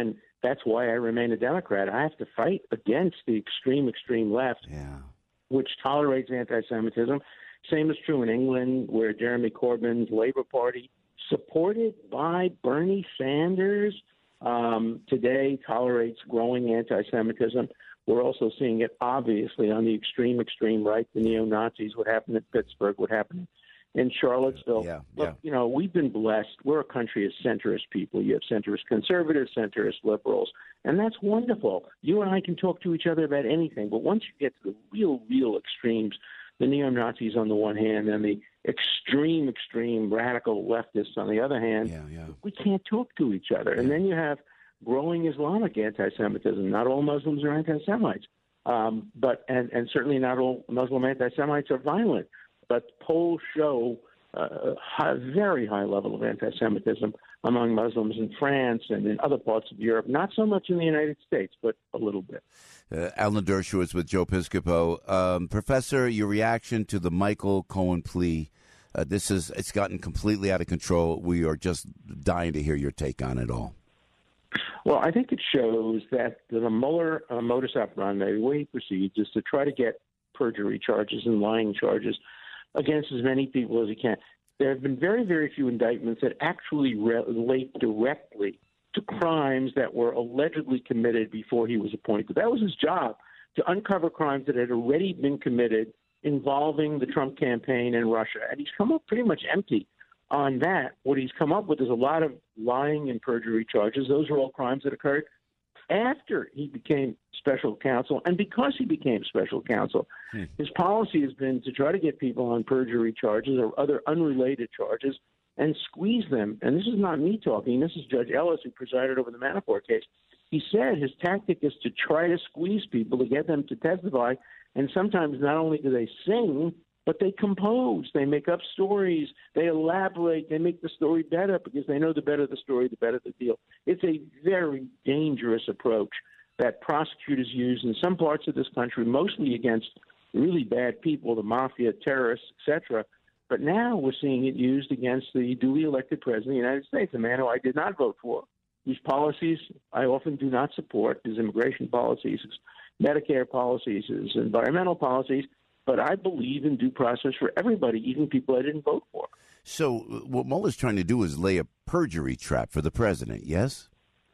that's why I remain a Democrat. I have to fight against the extreme, extreme left, yeah. which tolerates anti-Semitism. Same is true in England, where Jeremy Corbyn's Labour Party, supported by Bernie Sanders, um, today tolerates growing anti-Semitism. We're also seeing it, obviously, on the extreme, extreme right, the neo-Nazis, what happened in Pittsburgh, what happened in Charlottesville. Yeah, Look, yeah. you know, we've been blessed. We're a country of centrist people. You have centrist conservatives, centrist liberals, and that's wonderful. You and I can talk to each other about anything, but once you get to the real, real extremes, the neo-Nazis on the one hand and the extreme, extreme radical leftists on the other hand, yeah, yeah. we can't talk to each other. And then you have growing Islamic anti-Semitism. Not all Muslims are anti-Semites, um, but and, and certainly not all Muslim anti-Semites are violent. But polls show uh, a high, very high level of anti-Semitism among Muslims in France and in other parts of Europe. Not so much in the United States, but a little bit. Uh, Alan Dershowitz with Joe Piscopo. Um, Professor, your reaction to the Michael Cohen plea. Uh, this is it's gotten completely out of control. We are just dying to hear your take on it all. Well, I think it shows that the Mueller uh, modus operandi, the way he proceeds, is to try to get perjury charges and lying charges against as many people as he can. There have been very, very few indictments that actually relate directly to crimes that were allegedly committed before he was appointed. That was his job, to uncover crimes that had already been committed involving the Trump campaign and Russia. And he's come up pretty much empty on that. What he's come up with is a lot of lying and perjury charges. Those are all crimes that occurred after he became special counsel. And because he became special counsel, hmm. his policy has been to try to get people on perjury charges or other unrelated charges and squeeze them. And this is not me talking. This is Judge Ellis, who presided over the Manafort case. He said his tactic is to try to squeeze people to get them to testify. And sometimes not only do they sing, but they compose. They make up stories. They elaborate. They make the story better because they know the better the story, the better the deal. It's a very dangerous approach that prosecutors use in some parts of this country, mostly against really bad people, the mafia, terrorists, et cetera. But now we're seeing it used against the duly elected president of the United States, a man who I did not vote for, whose policies I often do not support, his immigration policies, his Medicare policies, his environmental policies. But I believe in due process for everybody, even people I didn't vote for. So what Mueller's trying to do is lay a perjury trap for the president, yes?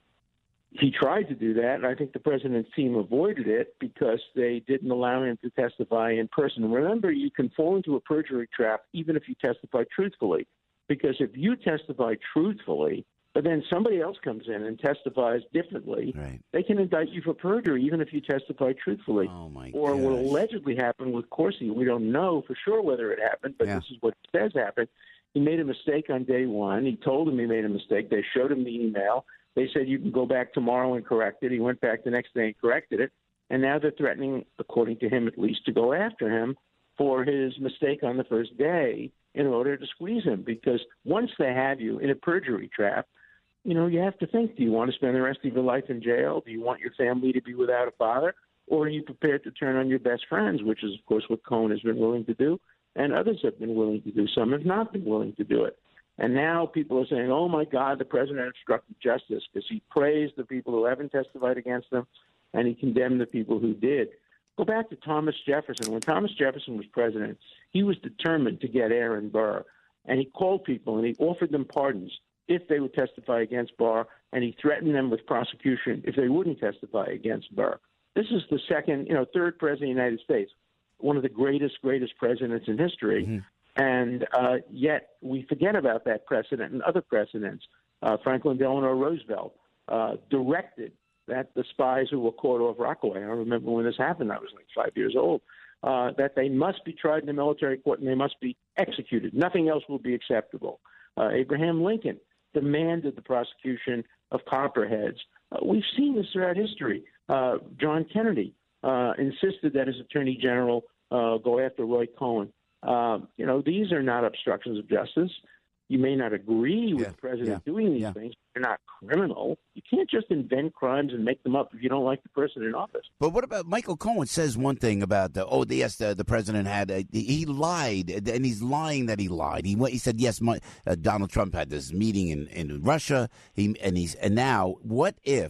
He tried to do that, and I think the president's team avoided it because they didn't allow him to testify in person. Remember, you can fall into a perjury trap even if you testify truthfully, because if you testify truthfully, but then somebody else comes in and testifies differently, right. they can indict you for perjury even if you testify truthfully. Oh my or gosh. what allegedly happened with Corsi. We don't know for sure whether it happened, but yeah. this is what says happened. He made a mistake on day one. He told him he made a mistake. They showed him the email. They said, you can go back tomorrow and correct it. He went back the next day and corrected it. And now they're threatening, according to him at least, to go after him for his mistake on the first day in order to squeeze him. Because once they have you in a perjury trap, you know, you have to think, do you want to spend the rest of your life in jail? Do you want your family to be without a father? Or are you prepared to turn on your best friends, which is, of course, what Cohen has been willing to do, and others have been willing to do. Some have not been willing to do it. And now people are saying, oh, my God, the president obstructed justice because he praised the people who haven't testified against him, and he condemned the people who did. Go back to Thomas Jefferson. When Thomas Jefferson was president, he was determined to get Aaron Burr, and he called people and he offered them pardons if they would testify against Barr, and he threatened them with prosecution if they wouldn't testify against Burr. This is the second, you know, third president of the United States, one of the greatest, greatest presidents in history, Mm-hmm. and uh, yet we forget about that precedent and other precedents. Uh, Franklin Delano Roosevelt uh, directed that the spies who were caught off Rockaway, I remember when this happened, I was like five years old, uh, that they must be tried in a military court and they must be executed. Nothing else will be acceptable. Uh, Abraham Lincoln demanded the prosecution of copperheads. Uh, we've seen this throughout history. Uh, John Kennedy uh, insisted that his attorney general uh, go after Roy Cohen. Uh, you know, these are not obstructions of justice. You may not agree with Yeah, the president yeah, doing these yeah. things. They're not criminal. You can't just invent crimes and make them up if you don't like the person in office. But what about Michael Cohen says one thing about the oh yes the, the president had a, he lied and he's lying that he lied. He he said yes my, uh, Donald Trump had this meeting in, in Russia. He and he's and now what if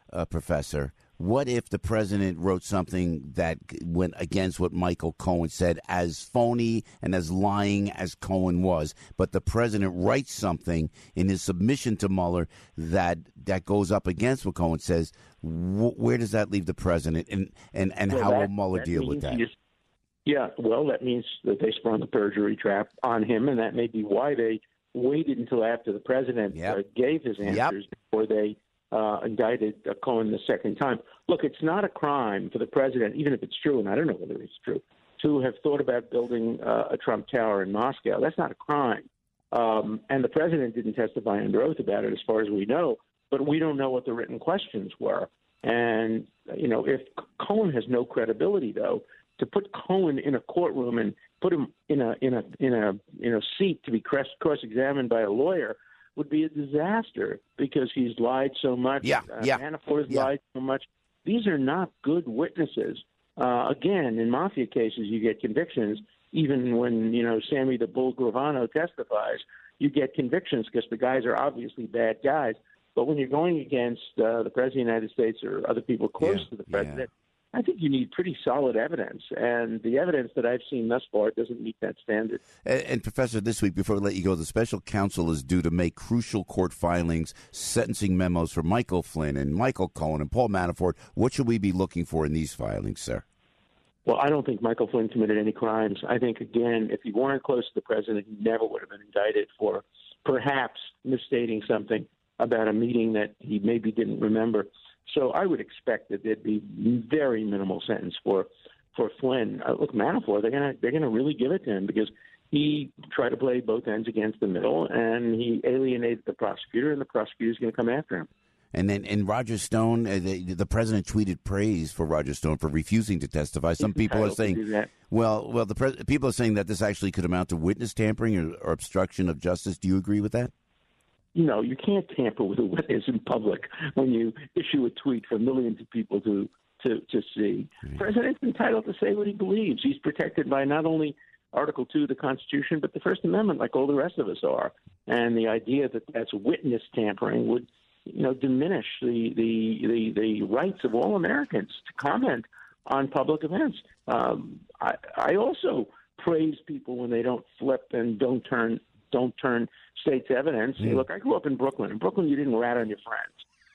uh, Professor, what if the president wrote something that went against what Michael Cohen said, as phony and as lying as Cohen was, but the president writes something in his submission to Mueller that that goes up against what Cohen says? Wh- where does that leave the president, and, and, and Well, how that- will Mueller that deal with means that? he just- Yeah, well, that means that they sprung the perjury trap on him, and that may be why they waited until after the president Yep. uh, gave his Yep. answers before they uh, indicted uh, Cohen the second time. Look, it's not a crime for the president, even if it's true, and I don't know whether it's true, to have thought about building uh, a Trump Tower in Moscow. That's not a crime. Um, and the president didn't testify under oath about it, as far as we know, but we don't know what the written questions were. And, you know, if Cohen has no credibility, though, to put Cohen in a courtroom and put him in a in a in a in a seat to be cross examined by a lawyer would be a disaster, because he's lied so much. Yeah, uh, yeah, Manafort has yeah. lied so much. These are not good witnesses. Uh, again, in mafia cases, you get convictions. Even when, you know, Sammy the Bull Gravano testifies, you get convictions because the guys are obviously bad guys. But when you're going against uh, the President of the United States or other people close Yeah, to the President, I think you need pretty solid evidence, and the evidence that I've seen thus far doesn't meet that standard. And, and, Professor, this week, before we let you go, the special counsel is due to make crucial court filings, sentencing memos for Michael Flynn and Michael Cohen and Paul Manafort. What should we be looking for in these filings, sir? Well, I don't think Michael Flynn committed any crimes. I think, again, if he weren't close to the president, he never would have been indicted for perhaps misstating something about a meeting that he maybe didn't remember. So I would expect that there'd be very minimal sentence for for Flynn. Uh, look, Manafort, they're gonna they're gonna really give it to him, because he tried to play both ends against the middle, and he alienated the prosecutor, and the prosecutor's going to come after him. And then, and Roger Stone, uh, the, the president tweeted praise for Roger Stone for refusing to testify. Some He's people are entitled to do saying, that. well, well, the pres- people are saying that this actually could amount to witness tampering or, or obstruction of justice. Do you agree with that? You know, you can't tamper with a witness in public when you issue a tweet for millions of people to to, to see. The president's entitled to say what he believes. He's protected by not only Article two of the Constitution, but the First Amendment, like all the rest of us are. And the idea that that's witness tampering would, you know, diminish the the, the, the rights of all Americans to comment on public events. Um, I, I also praise people when they don't flip and don't turn don't turn state's evidence. Mm. Look, I grew up in Brooklyn. In Brooklyn, you didn't rat on your friends.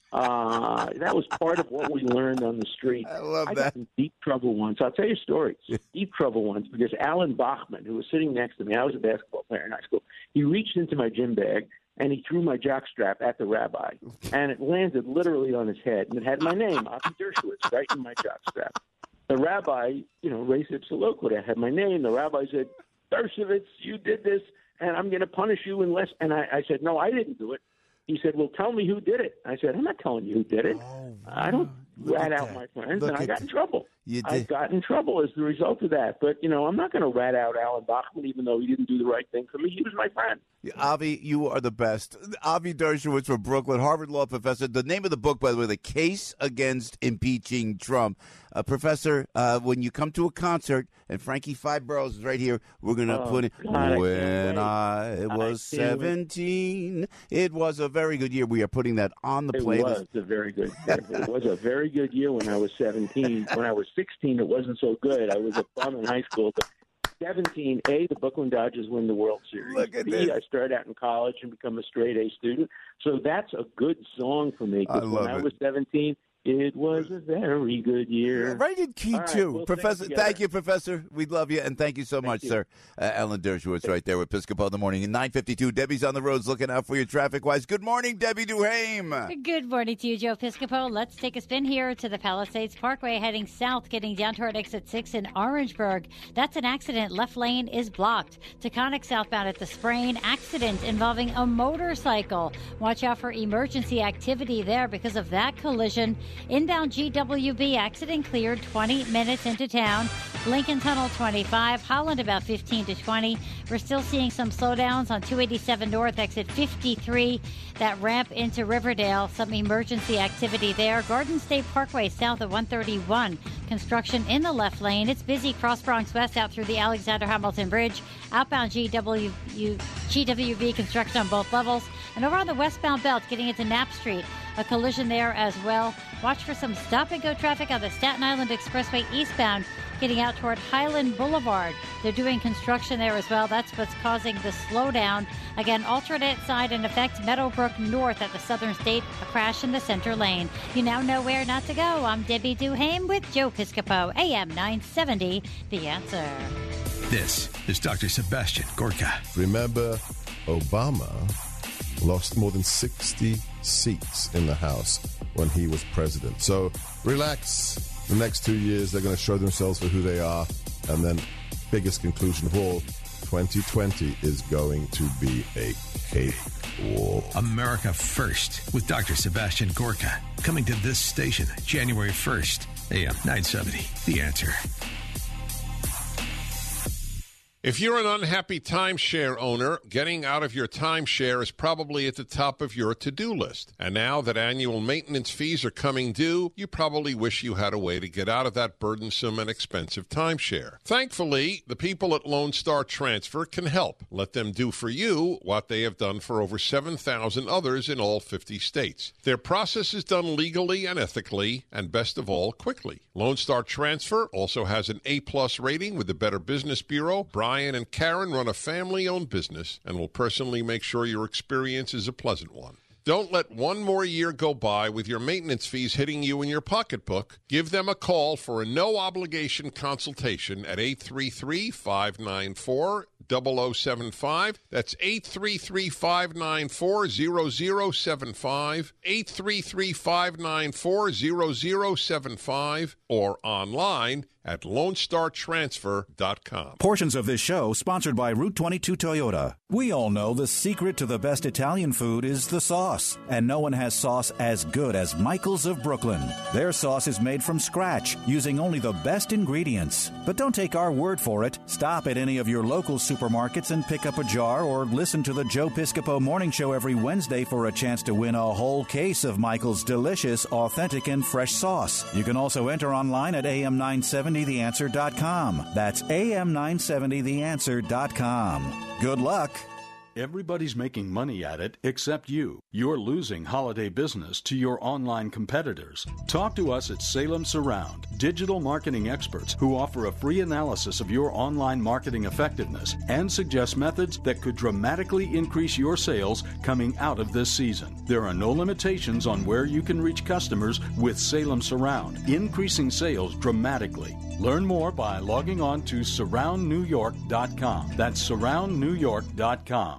Uh, that was part of what we learned on the street. I love I that. got in deep trouble once. I'll tell you a story. Deep trouble once because Alan Bachman, who was sitting next to me, I was a basketball player in high school, he reached into my gym bag and he threw my jockstrap at the rabbi. And it landed literally on his head. And it had my name, Avi Dershowitz, right in my jockstrap. The rabbi, you know, raised ipsa loquitur, had my name. The rabbi said, Dershowitz, you did this, and I'm going to punish you unless. And I, I said, no, I didn't do it. He said, well, tell me who did it. I said, I'm not telling you who did it. Oh, I don't rat out my friends, Look and I at got in trouble. You I did. got in trouble as the result of that. But, you know, I'm not going to rat out Alan Bachman, even though he didn't do the right thing for me. He was my friend. Avi, you are the best. Avi Dershowitz from Brooklyn, Harvard Law professor. The name of the book, by the way, The Case Against Impeaching Trump. Uh, professor, uh, when you come to a concert, and Frankie Five Boroughs is right here, we're going to Oh, put it. God, I can't When wait. I was I can't wait. seventeen, it was a very good year. We are putting that on the It playlist. was a very good. It was a very good year when I was seventeen. When I was sixteen, it wasn't so good. I was a bum in high school. But seventeen, A, the Brooklyn Dodgers win the World Series. Look at B, this. I started out in college and become a straight A student. So that's a good song for me. 'cause I love when I it. was seventeen, it was a very good year. Right in key, All right, too. we'll Professor, sing together. thank you, Professor. We love you, and thank you so much, you. sir. Uh, Alan Dershowitz right there with Piscopo in the morning. In nine fifty-two, Debbie's on the roads looking out for you traffic-wise. Good morning, Debbie Duhame. Good morning to you, Joe Piscopo. Let's take a spin here to the Palisades Parkway, heading south, getting down toward exit six in Orangeburg. That's an accident. Left lane is blocked. Taconic southbound at the Sprain. Accident involving a motorcycle. Watch out for emergency activity there because of that collision. Inbound G W B accident cleared twenty minutes into town. Lincoln Tunnel twenty-five. Holland about fifteen to twenty. We're still seeing some slowdowns on two eighty-seven north, exit fifty-three. That ramp into Riverdale. Some emergency activity there. Garden State Parkway south of one thirty-one. Construction in the left lane. It's busy cross Bronx West out through the Alexander Hamilton Bridge. Outbound G W U, G W B construction on both levels. And over on the westbound belt, getting into Knapp Street. A collision there as well. Watch for some stop-and-go traffic on the Staten Island Expressway eastbound, getting out toward Highland Boulevard. They're doing construction there as well. That's what's causing the slowdown. Again, alternate side in effect, Meadowbrook North at the Southern State, a crash in the center lane. You now know where not to go. I'm Debbie Duhame with Joe Piscopo, A M nine seventy, The Answer. This is Doctor Sebastian Gorka. Remember, Obama lost more than sixty seats in the House when he was president. So relax. The next two years, they're going to show themselves for who they are. And then, biggest conclusion of all, twenty twenty is going to be a cakewalk. America First with Doctor Sebastian Gorka. Coming to this station January first, A M nine seventy. The Answer. If you're an unhappy timeshare owner, getting out of your timeshare is probably at the top of your to-do list. And now that annual maintenance fees are coming due, you probably wish you had a way to get out of that burdensome and expensive timeshare. Thankfully, the people at Lone Star Transfer can help. Let them do for you what they have done for over seven thousand others in all fifty states. Their process is done legally and ethically, and best of all, quickly. Lone Star Transfer also has an A-plus rating with the Better Business Bureau. Brian and Karen run a family-owned business and will personally make sure your experience is a pleasant one. Don't let one more year go by with your maintenance fees hitting you in your pocketbook. Give them a call for a no-obligation consultation at eight three three, five nine four, zero zero seven five. That's eight three three, five nine four, zero zero seven five, eight three three, five nine four, zero zero seven five, or online at lone star transfer dot com. Portions of this show sponsored by Route twenty-two Toyota. We all know the secret to the best Italian food is the sauce, and no one has sauce as good as Michael's of Brooklyn. Their sauce is made from scratch, using only the best ingredients. But don't take our word for it. Stop at any of your local supermarkets and pick up a jar, or listen to the Joe Piscopo Morning Show every Wednesday for a chance to win a whole case of Michael's delicious, authentic, and fresh sauce. You can also enter online at A M nine seventy the answer dot com. That's A M nine seventy the answer dot com. Good luck. Everybody's making money at it except you. You're losing holiday business to your online competitors. Talk to us at Salem Surround, digital marketing experts who offer a free analysis of your online marketing effectiveness and suggest methods that could dramatically increase your sales coming out of this season. There are no limitations on where you can reach customers with Salem Surround, increasing sales dramatically. Learn more by logging on to surround new york dot com. That's surround new york dot com.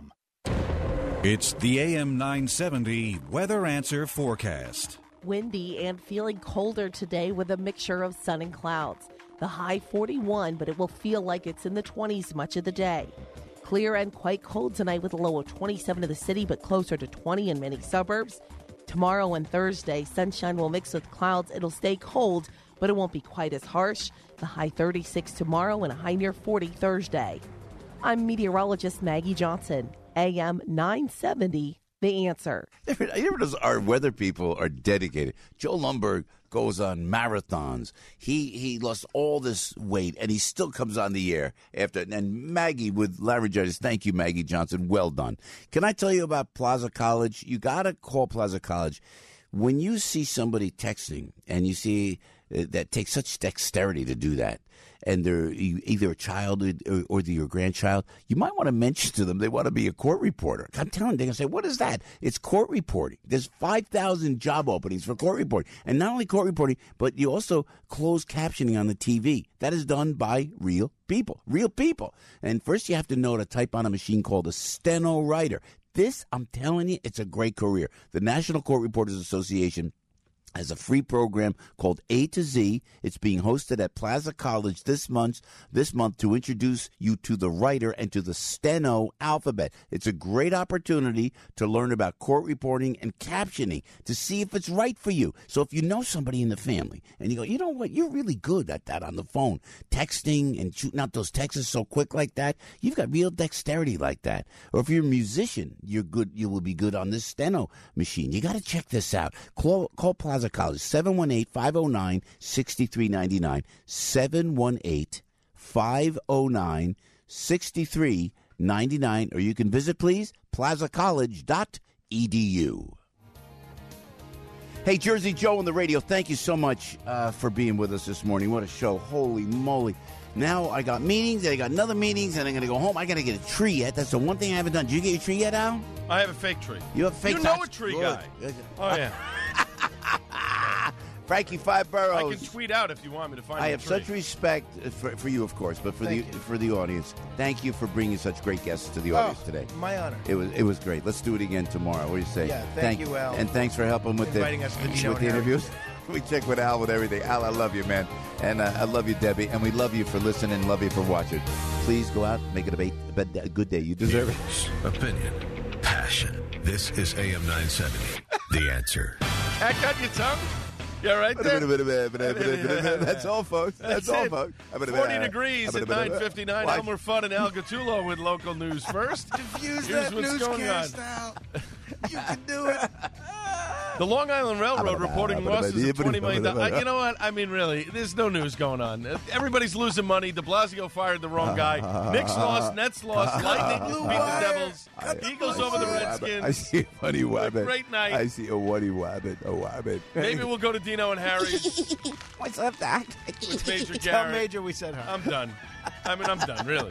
It's the A M nine seventy Weather Answer Forecast. Windy and feeling colder today with a mixture of sun and clouds. The high forty-one, but it will feel like it's in the twenties much of the day. Clear and quite cold tonight with a low of twenty-seven in the city, but closer to twenty in many suburbs. Tomorrow and Thursday, sunshine will mix with clouds. It'll stay cold, but it won't be quite as harsh. The high thirty-six tomorrow and a high near forty Thursday. I'm meteorologist Maggie Johnson. A M nine seventy, The Answer. You never notice our weather people are dedicated. Joe Lundberg goes on marathons. He he lost all this weight, and he still comes on the air after. And Maggie with laryngitis, thank you, Maggie Johnson. Well done. Can I tell you about Plaza College? You got to call Plaza College. When you see somebody texting, and you see uh, that takes such dexterity to do that, and they're either a child or, or your grandchild, you might want to mention to them they want to be a court reporter. I'm telling you, they're going to say, what is that? It's court reporting. There's five thousand job openings for court reporting. And not only court reporting, but you also closed captioning on the T V. That is done by real people, real people. And first you have to know how to type on a machine called a steno writer. This, I'm telling you, it's a great career. The National Court Reporters Association has a free program called A to Z. It's being hosted at Plaza College this month, this month to introduce you to the writer and to the steno alphabet. It's a great opportunity to learn about court reporting and captioning to see if it's right for you. So if you know somebody in the family and you go, you know what, you're really good at that on the phone, texting and shooting out those texts so quick like that, you've got real dexterity like that. Or if you're a musician, you're good, you will be good on this steno machine. You got to check this out. Call, call Plaza College, seven one eight, five oh nine, six three nine nine, seven one eight, five oh nine, six three nine nine, or you can visit, please, plaza college dot e d u. Hey, Jersey Joe on the radio, thank you so much uh, for being with us this morning. What a show. Holy moly. Now I got meetings, and I got another meetings, and I'm going to go home. I got to get a tree yet. That's the one thing I haven't done. Did you get your tree yet, Al? I have a fake tree. You have a fake You know That's a tree good. guy. Oh, yeah. Frankie Five Boroughs. I can tweet out if you want me to find I a have tree. such respect for, for you, of course, but for Thank the you. for the audience. Thank you for bringing such great guests to the Oh, audience today. my honor. It was it was great. Let's do it again tomorrow. What do you say? Yeah, thank you, Al. And thanks for helping with Inviting the us to the with Dino the and Harry. interviews. We check with Al with everything. Al, I love you, man, and uh, I love you, Debbie, and we love you for listening and love you for watching. Please go out, make it a, ba- a good day. You deserve it. Opinion, passion. This is A M nine seventy. The Answer. Cat got your tongue? You all right there? That's all, folks. That's all, it. folks. forty degrees at nine fifty-nine. Watch. Elmer Fudd and Al Gattulo with local news first. Use Here's that what's going on. newscast, Al. You can do it. The Long Island Railroad reporting losses of twenty million dollars. You know what? I mean, really, there's no news going on. Everybody's losing money. De Blasio fired the wrong guy. Knicks lost. Nets lost. Lightning beat the Devils. Eagles over the Redskins. I see a funny wabbit. Great night. I see a funny wabbit. A wabbit. Maybe we'll go to Dino and Harry's What's up, Doc? with Major Tell Garrett. Major we said hi. I'm done. I mean, I'm done, really.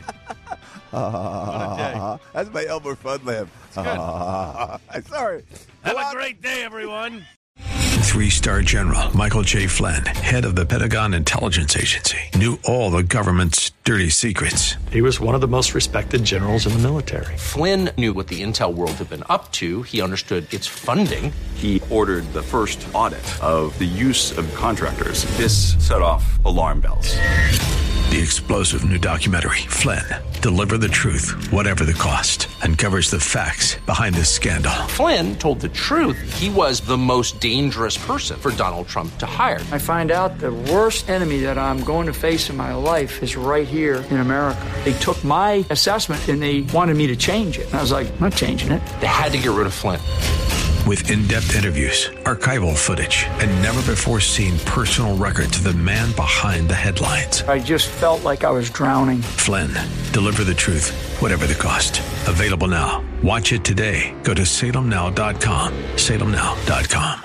Uh, that's my Elmer Fudd laugh. Uh, sorry. Have a great day, everyone. Three-star General Michael J. Flynn, head of the Pentagon Intelligence Agency, knew all the government's dirty secrets. He was one of the most respected generals in the military. Flynn knew what the intel world had been up to. He understood its funding. He ordered the first audit of the use of contractors. This set off alarm bells. The explosive new documentary, Flynn, Deliver the Truth, Whatever the Cost, uncovers the facts behind this scandal. Flynn told the truth. He was the most dangerous person for Donald Trump to hire. I find out the worst enemy that I'm going to face in my life is right here in America. They took my assessment and they wanted me to change it. And I was like, I'm not changing it. They had to get rid of Flynn. With in-depth interviews, archival footage, and never-before-seen personal records of the man behind the headlines. I just felt like I was drowning. Flynn, Deliver the Truth, Whatever the Cost. Available now. Watch it today. Go to salem now dot com. salem now dot com.